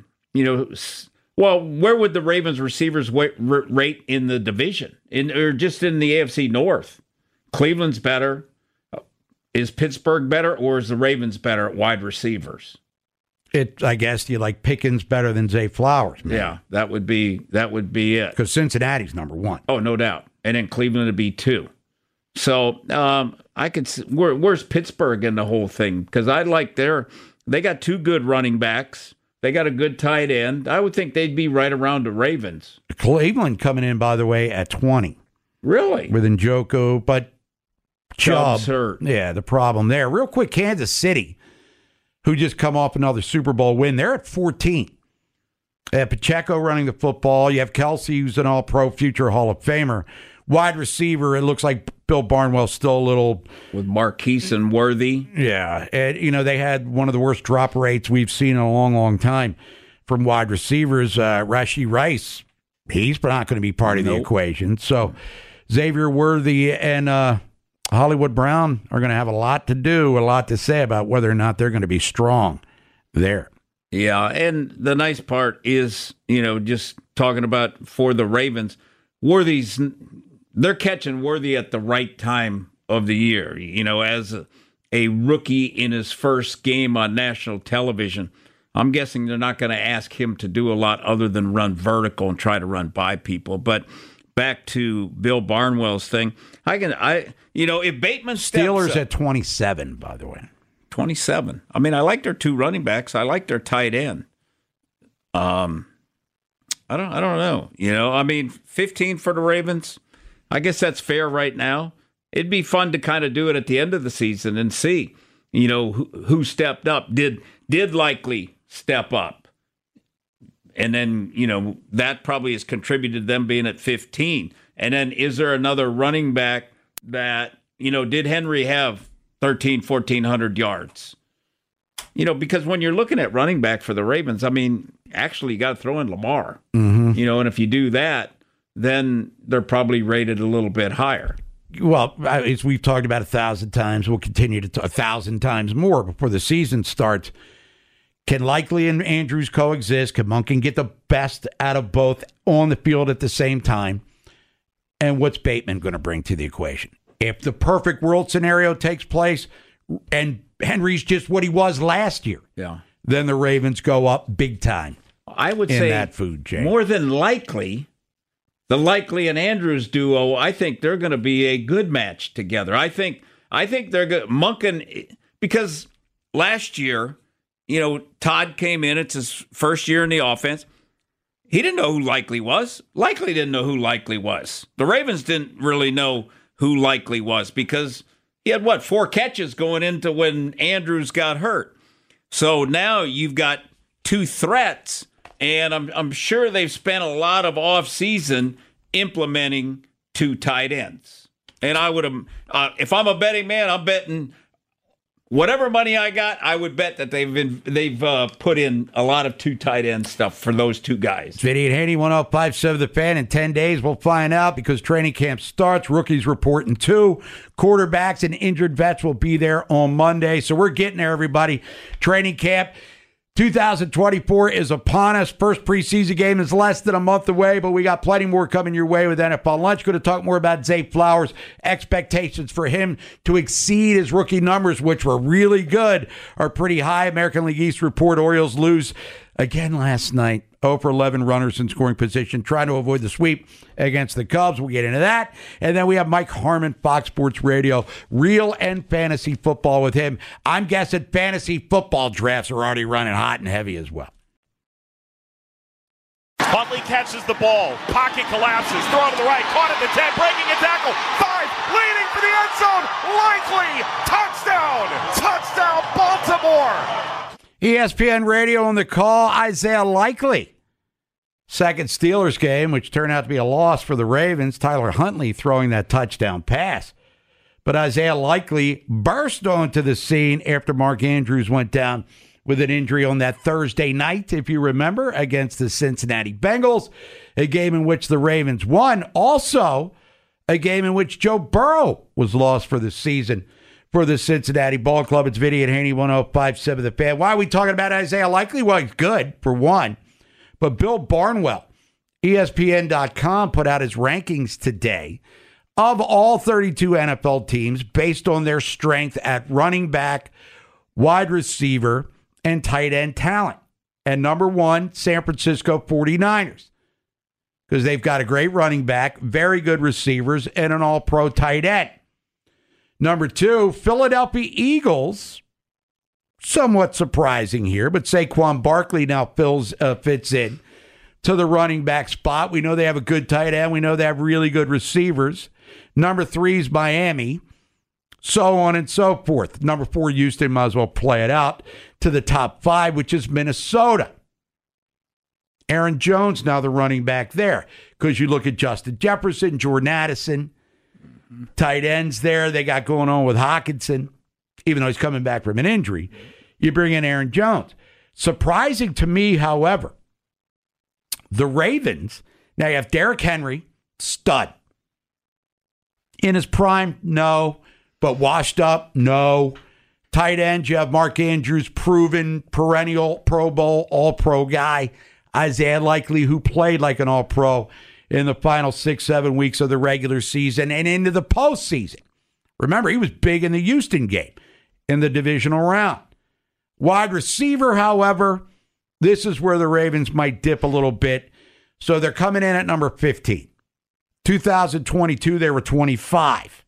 where would the Ravens receivers rate in the division, or just in the AFC North? Cleveland's better. Is Pittsburgh better, or is the Ravens better at wide receivers? I guess you like Pickens better than Zay Flowers. Man. Yeah, that would be it. Because Cincinnati's number 1. Oh, no doubt. And then Cleveland would be 2. So I could see, where's Pittsburgh in the whole thing? Because they got 2 good running backs. They got a good tight end. I would think they'd be right around the Ravens. Cleveland coming in, by the way, at 20. Really? With Njoku, but Chubb's hurt. Yeah, the problem there. Real quick, Kansas City, who just come off another Super Bowl win. They're at 14. Pacheco running the football. You have Kelsey, who's an all-pro future Hall of Famer. Wide receiver, it looks like Bill Barnwell's still a little... With Marquise and Worthy. Yeah. And, they had one of the worst drop rates we've seen in a long, long time from wide receivers. Rashee Rice, he's not going to be part of the equation. So Xavier Worthy and... Hollywood Brown are going to have a lot to say about whether or not they're going to be strong there. Yeah, and the nice part is, just talking about for the Ravens, they're catching Worthy at the right time of the year, as a rookie in his first game on national television. I'm guessing they're not going to ask him to do a lot other than run vertical and try to run by people, but back to Bill Barnwell's thing. If Bateman steps Steelers up, at 27, by the way. 27. I like their 2 running backs. I like their tight end. I don't know. 15 for the Ravens. I guess that's fair right now. It'd be fun to kind of do it at the end of the season and see, who stepped up, did Likely step up. And then, that probably has contributed to them being at 15. And then is there another running back that, did Henry have 1,400 yards? Because when you're looking at running back for the Ravens, actually you got to throw in Lamar. Mm-hmm. And if you do that, then they're probably rated a little bit higher. Well, as we've talked about 1,000 times, we'll continue to talk 1,000 times more before the season starts. Can Likely and Andrews coexist? Can Monken get the best out of both on the field at the same time? And what's Bateman going to bring to the equation? If the perfect world scenario takes place and Henry's just what he was last year, then the Ravens go up big time. I would say that food chain. More than likely, the Likely and Andrews duo, I think they're going to be a good match together. I think they're good. Monken, because last year, Todd came in. It's his first year in the offense. He didn't know who Likely was. Likely didn't know who Likely was. The Ravens didn't really know who Likely was because he had, 4 catches going into when Andrews got hurt. So now you've got 2 threats, and I'm sure they've spent a lot of offseason implementing 2 tight ends. And I would have, if I'm a betting man, I'm betting whatever money I got, I would bet that they've put in a lot of 2 tight end stuff for those 2 guys. Vinny and Haney, 105.7 The Fan. In 10 days, we'll find out because training camp starts. Rookies reporting 2. Quarterbacks and injured vets will be there on Monday. So we're getting there, everybody. Training camp 2024 is upon us. First preseason game is less than a month away, but we got plenty more coming your way with NFL Lunch. Going to talk more about Zay Flowers. Expectations for him to exceed his rookie numbers, which were really good, are pretty high. American League East report, Orioles lose again last night. 0 for 11 runners in scoring position, trying to avoid the sweep against the Cubs. We'll get into that. And then we have Mike Harmon, Fox Sports Radio, real and fantasy football with him. I'm guessing fantasy football drafts are already running hot and heavy as well. Huntley catches the ball. Pocket collapses. Throw to the right. Caught at the 10. Breaking a tackle. 5. Leading for the end zone. Likely. Touchdown. Touchdown, Baltimore. ESPN Radio on the call, Isaiah Likely. Second Steelers game, which turned out to be a loss for the Ravens. Tyler Huntley throwing that touchdown pass. But Isaiah Likely burst onto the scene after Mark Andrews went down with an injury on that Thursday night, if you remember, against the Cincinnati Bengals, a game in which the Ravens won. Also, a game in which Joe Burrow was lost for the season for the Cincinnati Ball Club. It's Vinny and Haney, 105.7 The Fan. Why are we talking about Isaiah Likely? Well, he's good, for one. But Bill Barnwell, ESPN.com, put out his rankings today of all 32 NFL teams based on their strength at running back, wide receiver, and tight end talent. And number 1, San Francisco 49ers, because they've got a great running back, very good receivers, and an all-pro tight end. Number 2, Philadelphia Eagles, somewhat surprising here, but Saquon Barkley now fits in to the running back spot. We know they have a good tight end. We know they have really good receivers. Number 3 is Miami, so on and so forth. Number 4, Houston, might as well play it out to the top 5, which is Minnesota. Aaron Jones now the running back there, because you look at Justin Jefferson, Jordan Addison, tight ends there they got going on with Hawkinson, even though he's coming back from an injury. You bring in Aaron Jones. Surprising to me, however, the Ravens, now you have Derrick Henry, stud. In his prime, no. But washed up, no. Tight end, you have Mark Andrews, proven perennial Pro Bowl, all-pro guy. Isaiah Likely, who played like an all-pro in the final 6-7 weeks of the regular season and into the postseason. Remember, he was big in the Houston game in the divisional round. Wide receiver, however, this is where the Ravens might dip a little bit. So they're coming in at number 15. 2022, they were 25.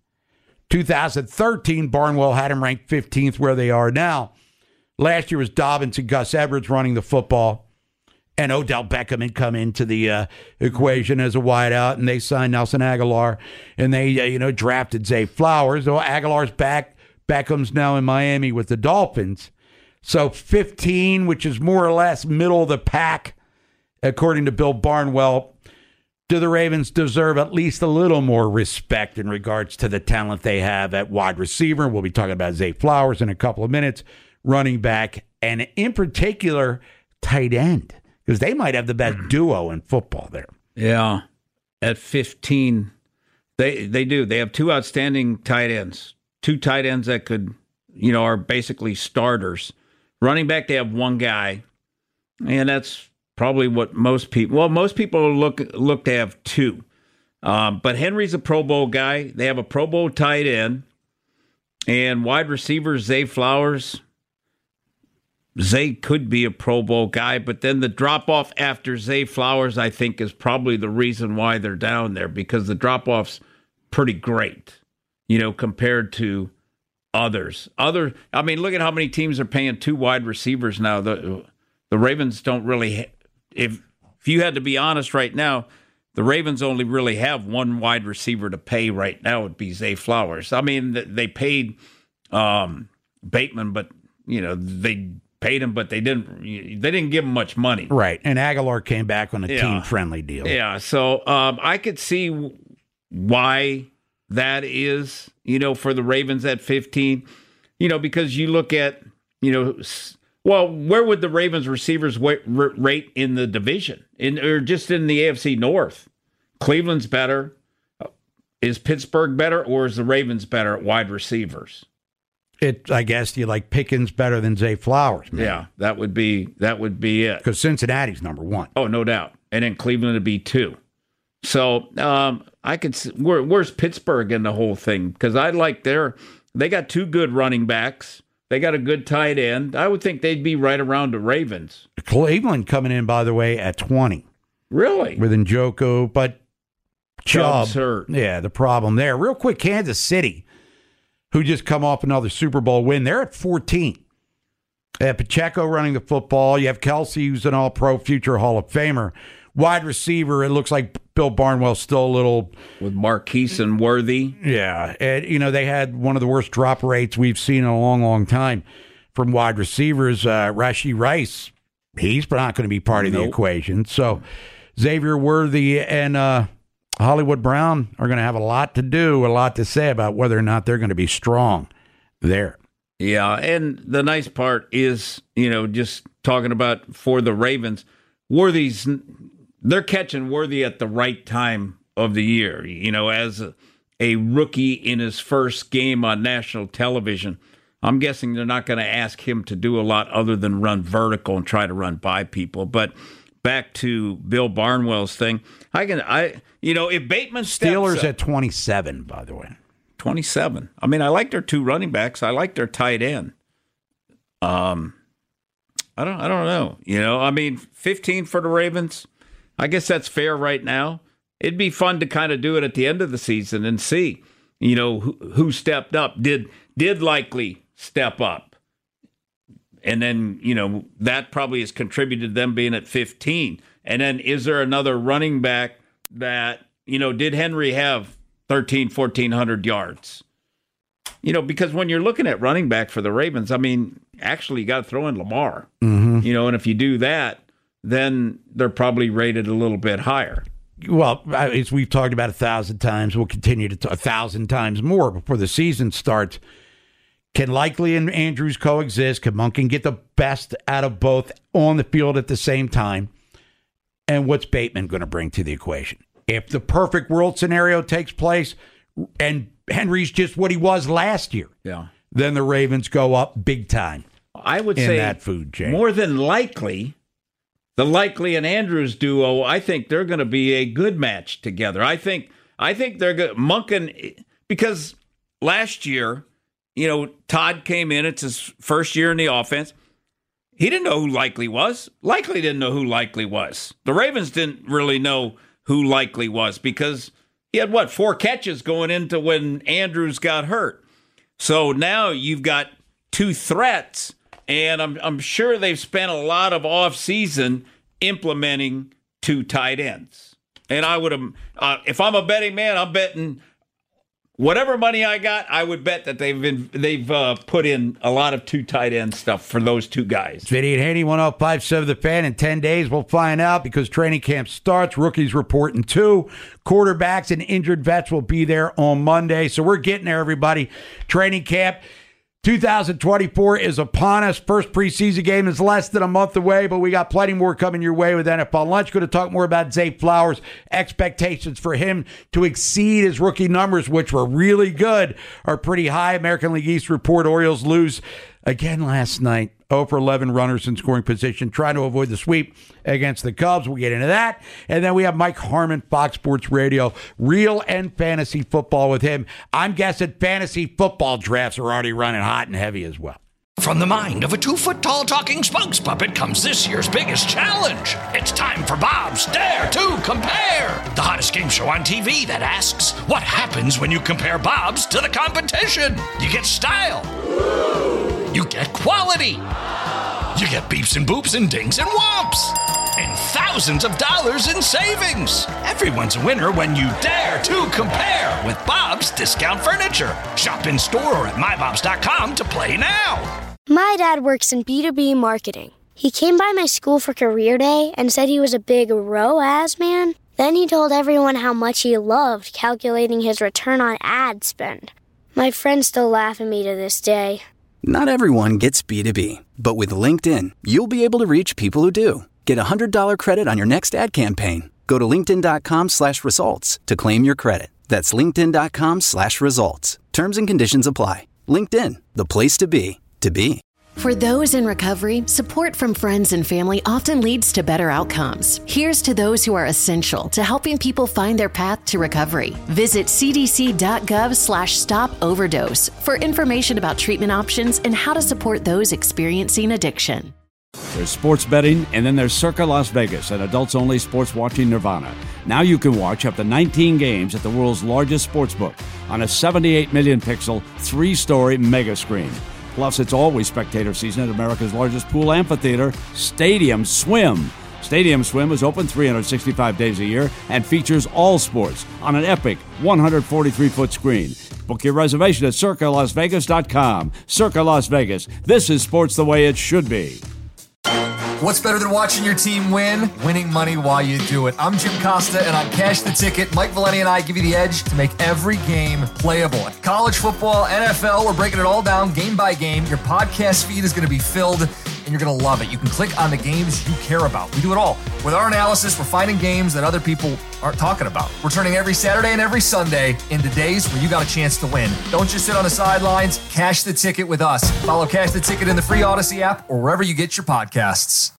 2013, Barnwell had him ranked 15th where they are now. Last year was Dobbins and Gus Edwards running the football. and Odell Beckham had come into the equation as a wideout, and they signed Nelson Aguilar, and they drafted Zay Flowers. So Aguilar's back. Beckham's now in Miami with the Dolphins. So 15, which is more or less middle of the pack, according to Bill Barnwell. Do the Ravens deserve at least a little more respect in regards to the talent they have at wide receiver? We'll be talking about Zay Flowers in a couple of minutes, running back, and in particular, tight end, because they might have the best duo in football there. Yeah, at 15, they do. They have two outstanding tight ends, two tight ends that could, are basically starters. Running back, they have one guy, and that's probably what most people look to have two. But Henry's a Pro Bowl guy. They have a Pro Bowl tight end. And wide receiver, Zay Flowers. Zay could be a Pro Bowl guy, but then the drop-off after Zay Flowers, I think, is probably the reason why they're down there, because the drop-off's pretty great, compared to others. Look at how many teams are paying two wide receivers now. The Ravens don't really, if you had to be honest right now, the Ravens only really have one wide receiver to pay right now. It would be Zay Flowers. They paid Bateman, but they paid him, but they didn't give him much money. Right, and Aguilar came back on a team-friendly deal. Yeah, so I could see why that is, for the Ravens at 15, because you look at, where would the Ravens receivers rate in the division, or just in the AFC North? Cleveland's better. Is Pittsburgh better, or is the Ravens better at wide receivers? I guess you like Pickens better than Zay Flowers. Man. Yeah, that would be it. Because Cincinnati's number one. Oh, no doubt. And then Cleveland would be 2. So I could see, where's Pittsburgh in the whole thing? Because they got 2 good running backs. They got a good tight end. I would think they'd be right around the Ravens. Cleveland coming in, by the way, at 20. Really? With Njoku, but Chubb's hurt. Yeah, the problem there. Real quick, Kansas City, who just come off another Super Bowl win. They're at 14. They have Pacheco running the football. You have Kelsey, who's an all-pro future Hall of Famer. Wide receiver, it looks like Bill Barnwell's still a little... With Marquise and Worthy. Yeah. And, they had one of the worst drop rates we've seen in a long, long time from wide receivers. Rashee Rice, he's not going to be part of the equation. So Xavier Worthy and Hollywood Brown are going to have a lot to say about whether or not they're going to be strong there. Yeah, and the nice part is, just talking about for the Ravens, they're catching Worthy at the right time of the year. As a rookie in his first game on national television, I'm guessing they're not going to ask him to do a lot other than run vertical and try to run by people. But back to Bill Barnwell's thing, if Bateman steps Steelers up, at 27, by the way. 27. I like their 2 running backs. I like their tight end. I don't know. 15 for the Ravens. I guess that's fair right now. It'd be fun to kind of do it at the end of the season and see, who stepped up. Did Likely step up? And then, that probably has contributed to them being at 15. And then is there another running back that, did Henry have 1,400 yards? Because when you're looking at running back for the Ravens, actually you got to throw in Lamar. Mm-hmm. And if you do that, then they're probably rated a little bit higher. Well, as we've talked about 1,000 times, we'll continue to 1,000 times more before the season starts. Can Likely and Andrews coexist? Can Monken get the best out of both on the field at the same time? And what's Bateman going to bring to the equation? If the perfect world scenario takes place and Henry's just what he was last year, then the Ravens go up big time. I would in say that food chain. More than likely, the Likely and Andrews duo, I think they're going to be a good match together. I think they're good. Monken, because last year, Todd came in. It's his first year in the offense. He didn't know who Likely was. Likely didn't know who Likely was. The Ravens didn't really know who Likely was because he had, 4 catches going into when Andrews got hurt. So now you've got 2 threats, and I'm sure they've spent a lot of offseason implementing 2 tight ends. And I would have, if I'm a betting man, I'm betting whatever money I got, I would bet that they've put in a lot of 2 tight end stuff for those 2 guys. Vinny and Haney, 105.7 The Fan. In 10 days, we'll find out because training camp starts. Rookies reporting 2. Quarterbacks and injured vets will be there on Monday. So we're getting there, everybody. Training camp 2024 is upon us. First preseason game is less than a month away, but we got plenty more coming your way with NFL Lunch. Going to talk more about Zay Flowers. Expectations for him to exceed his rookie numbers, which were really good, are pretty high. American League East report, Orioles lose again last night. 0 for 11 runners in scoring position, trying to avoid the sweep against the Cubs. We'll get into that. And then we have Mike Harmon, Fox Sports Radio, real and fantasy football with him. I'm guessing fantasy football drafts are already running hot and heavy as well. From the mind of a 2-foot-tall talking spokes puppet comes this year's biggest challenge. It's time for Bob's Dare to Compare, the hottest game show on TV that asks, what happens when you compare Bob's to the competition? You get style. You get quality. You get beeps and boops and dings and whomps. And thousands of dollars in savings. Everyone's a winner when you dare to compare with Bob's Discount Furniture. Shop in store or at mybobs.com to play now. My dad works in B2B marketing. He came by my school for career day and said he was a big ROAS man. Then he told everyone how much he loved calculating his return on ad spend. My friends still laugh at me to this day. Not everyone gets B2B, but with LinkedIn, you'll be able to reach people who do. Get a $100 credit on your next ad campaign. Go to linkedin.com/results to claim your credit. That's linkedin.com/results. Terms and conditions apply. LinkedIn, the place to be, to be. For those in recovery, support from friends and family often leads to better outcomes. Here's to those who are essential to helping people find their path to recovery. Visit cdc.gov/stop-overdose for information about treatment options and how to support those experiencing addiction. There's sports betting, and then there's Circa Las Vegas, an adults-only sports watching nirvana. Now you can watch up to 19 games at the world's largest sportsbook on a 78 million pixel, 3-story mega screen. Plus, it's always spectator season at America's largest pool amphitheater, Stadium Swim. Stadium Swim is open 365 days a year and features all sports on an epic 143-foot screen. Book your reservation at CircaLasVegas.com. Circa Las Vegas. This is sports the way it should be. What's better than watching your team win? Winning money while you do it. I'm Jim Costa, and on Cash the Ticket, Mike Valenti and I give you the edge to make every game playable. College football, NFL, we're breaking it all down game by game. Your podcast feed is going to be filled, and you're going to love it. You can click on the games you care about. We do it all. With our analysis, we're finding games that other people aren't talking about. We're turning every Saturday and every Sunday into days where you got a chance to win. Don't just sit on the sidelines. Cash the Ticket with us. Follow Cash the Ticket in the free Odyssey app or wherever you get your podcasts.